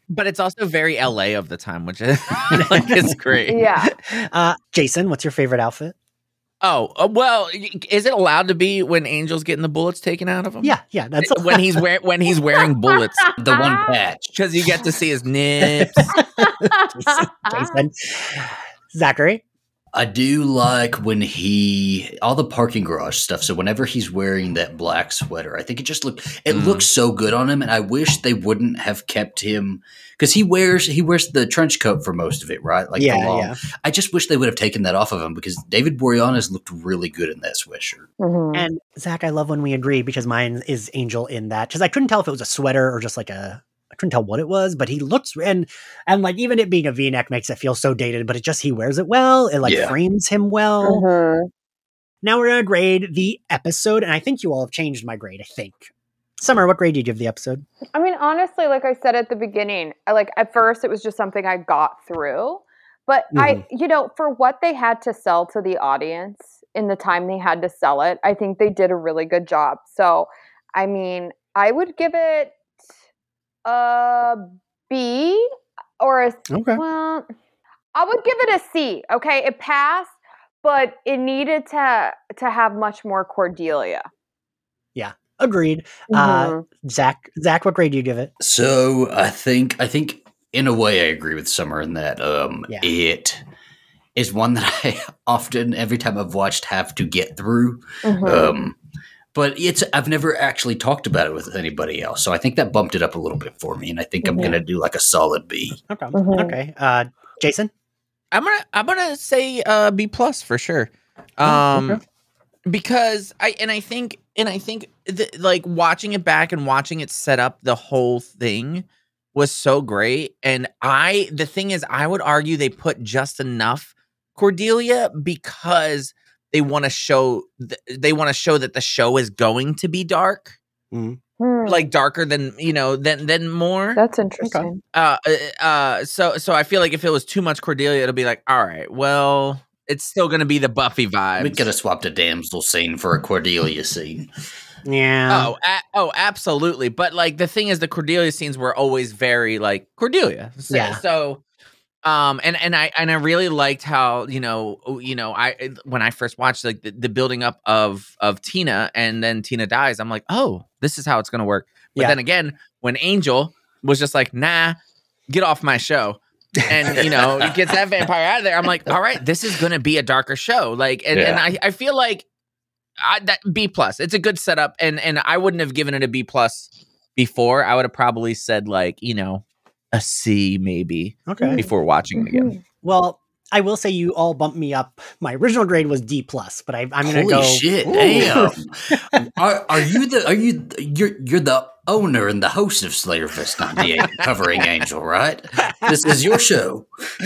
But it's also very LA of the time, which is like it's great. Yeah. Jason, what's your favorite outfit? Oh, well, is it allowed to be when Angel's getting the bullets taken out of him? Yeah, that's when he's wearing bullets. The one patch. Because you get to see his nips. Jason. Zachary? I do like when all the parking garage stuff. So whenever he's wearing that black sweater, I think it looks so good on him. And I wish they wouldn't have kept him, because he wears the trench coat for most of it, right? Like yeah. I just wish they would have taken that off of him, because David Boreanaz looked really good in that sweatshirt. Mm-hmm. And Zach, I love when we agree, because mine is Angel in that, because I couldn't tell if it was a sweater or just like I couldn't tell what it was, but he looks, and like even it being a V-neck makes it feel so dated, but he wears it well. It frames him well. Mm-hmm. Now we're going to grade the episode, and I think you all have changed my grade, I think. Summer, what grade do you give the episode? I mean, honestly, like I said at the beginning, at first it was just something I got through, but I for what they had to sell to the audience in the time they had to sell it, I think they did a really good job. So, I mean, I would give it a B or a okay. Well, I would give it a C. Okay, it passed, but it needed to have much more Cordelia. Yeah, agreed. Mm-hmm. Zach, what grade do you give it? So I think in a way I agree with Summer in that it is one that I often, every time I've watched, have to get through. Mm-hmm. But I've never actually talked about it with anybody else. So I think that bumped it up a little bit for me. And I think I'm going to do like a solid B. Okay. Mm-hmm. Okay. Jason? I'm gonna say B+ for sure. Because I think like watching it back and watching it set up the whole thing was so great. And the thing is, I would argue they put just enough Cordelia because they want to show that the show is going to be dark, like darker than than more. That's interesting. So I feel like if it was too much Cordelia, it'll be like, all right, well, it's still going to be the Buffy vibes. We could have swapped a damsel scene for a Cordelia scene. Yeah. Absolutely. But like the thing is, the Cordelia scenes were always very like Cordelia. So and I really liked how I when I first watched like the building up of Tina, and then Tina dies, I'm like, oh, this is how it's gonna work. But then again, when Angel was just like, nah, get off my show, and gets that vampire out of there, I'm like, all right, this is gonna be a darker show. Like, and I feel like that B+. It's a good setup, and I wouldn't have given it a B+ before. I would have probably said like a C maybe before watching it again. Well, I will say you all bumped me up. My original grade was D+, but I'm going to go. Holy shit! Damn. You're the owner and the host of Slayerfest 98, covering Angel, right? This is your show.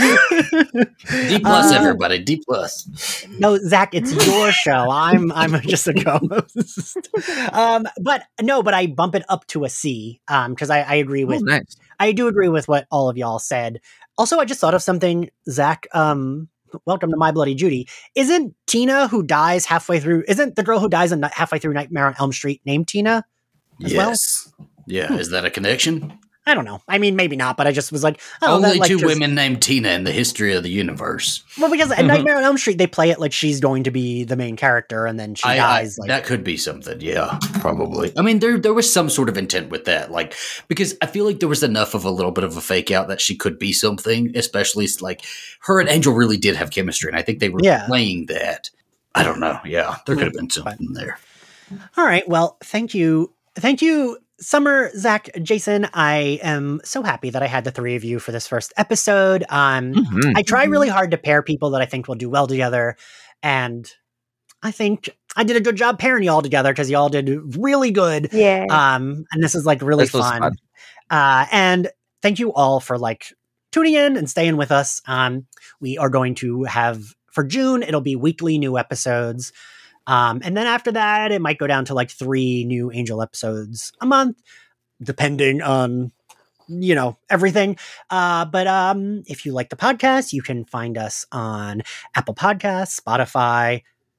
D+, everybody. D+. No, Zach, it's your show. I'm just a co-host. But I bump it up to a C because I agree with. Nice. I do agree with what all of y'all said. Also, I just thought of something, Zach. Welcome to My Bloody Judy. Isn't Tina who dies halfway through? Isn't the girl who dies halfway through Nightmare on Elm Street named Tina? Yes. Well? Yeah. Is that a connection? I don't know. I mean, maybe not, but I just was like, only two women named Tina in the history of the universe. Well, because in Nightmare on Elm Street, they play it like she's going to be the main character, and then she dies. That could be something. Yeah, probably. I mean, there was some sort of intent with that, like, because I feel like there was enough of a little bit of a fake out that she could be something, especially like her and Angel really did have chemistry, and I think they were playing that. I don't know. Yeah, there could have been something there. All right. Well, thank you. Thank you, Summer, Zach, Jason. I am so happy that I had the three of you for this first episode. I try really hard to pair people that I think will do well together. And I think I did a good job pairing you all together because you all did really good. Yeah. And this is like really fun. And thank you all for like tuning in and staying with us. We are going to have, for June, it'll be weekly new episodes. And then after that, it might go down to like 3 new Angel episodes a month, depending on, everything. But if you like the podcast, you can find us on Apple Podcasts, Spotify,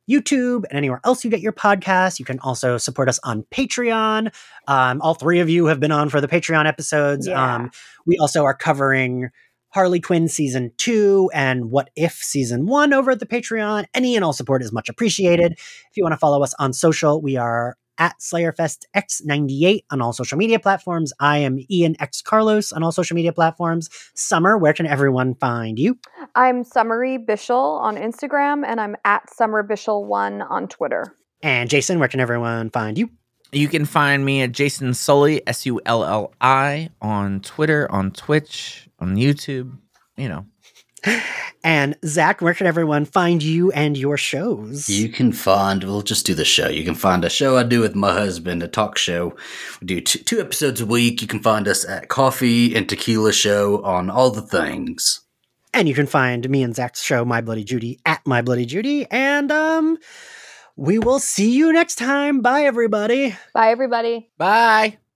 YouTube and anywhere else you get your podcasts. You can also support us on Patreon. All three of you have been on for the Patreon episodes. Yeah. We also are covering Harley Quinn Season 2 and What If Season 1 over at the Patreon. Any and all support is much appreciated. If you want to follow us on social, we are at SlayerFestX98 on all social media platforms. I am Ian X Carlos on all social media platforms. Summer, where can everyone find you? I'm Summery Bishel on Instagram, and I'm at SummerBishel1 on Twitter. And Jason, where can everyone find you? You can find me at Jason Sully, Sulli, on Twitter, on Twitch, on YouTube, you know. And Zach, where can everyone find you and your shows? You can find, we'll just do the show. You can find a show I do with my husband, a talk show. We do two episodes a week. You can find us at Coffee and Tequila Show on all the things. And you can find me and Zach's show, My Bloody Judy, at My Bloody Judy. And we will see you next time. Bye, everybody. Bye, everybody. Bye.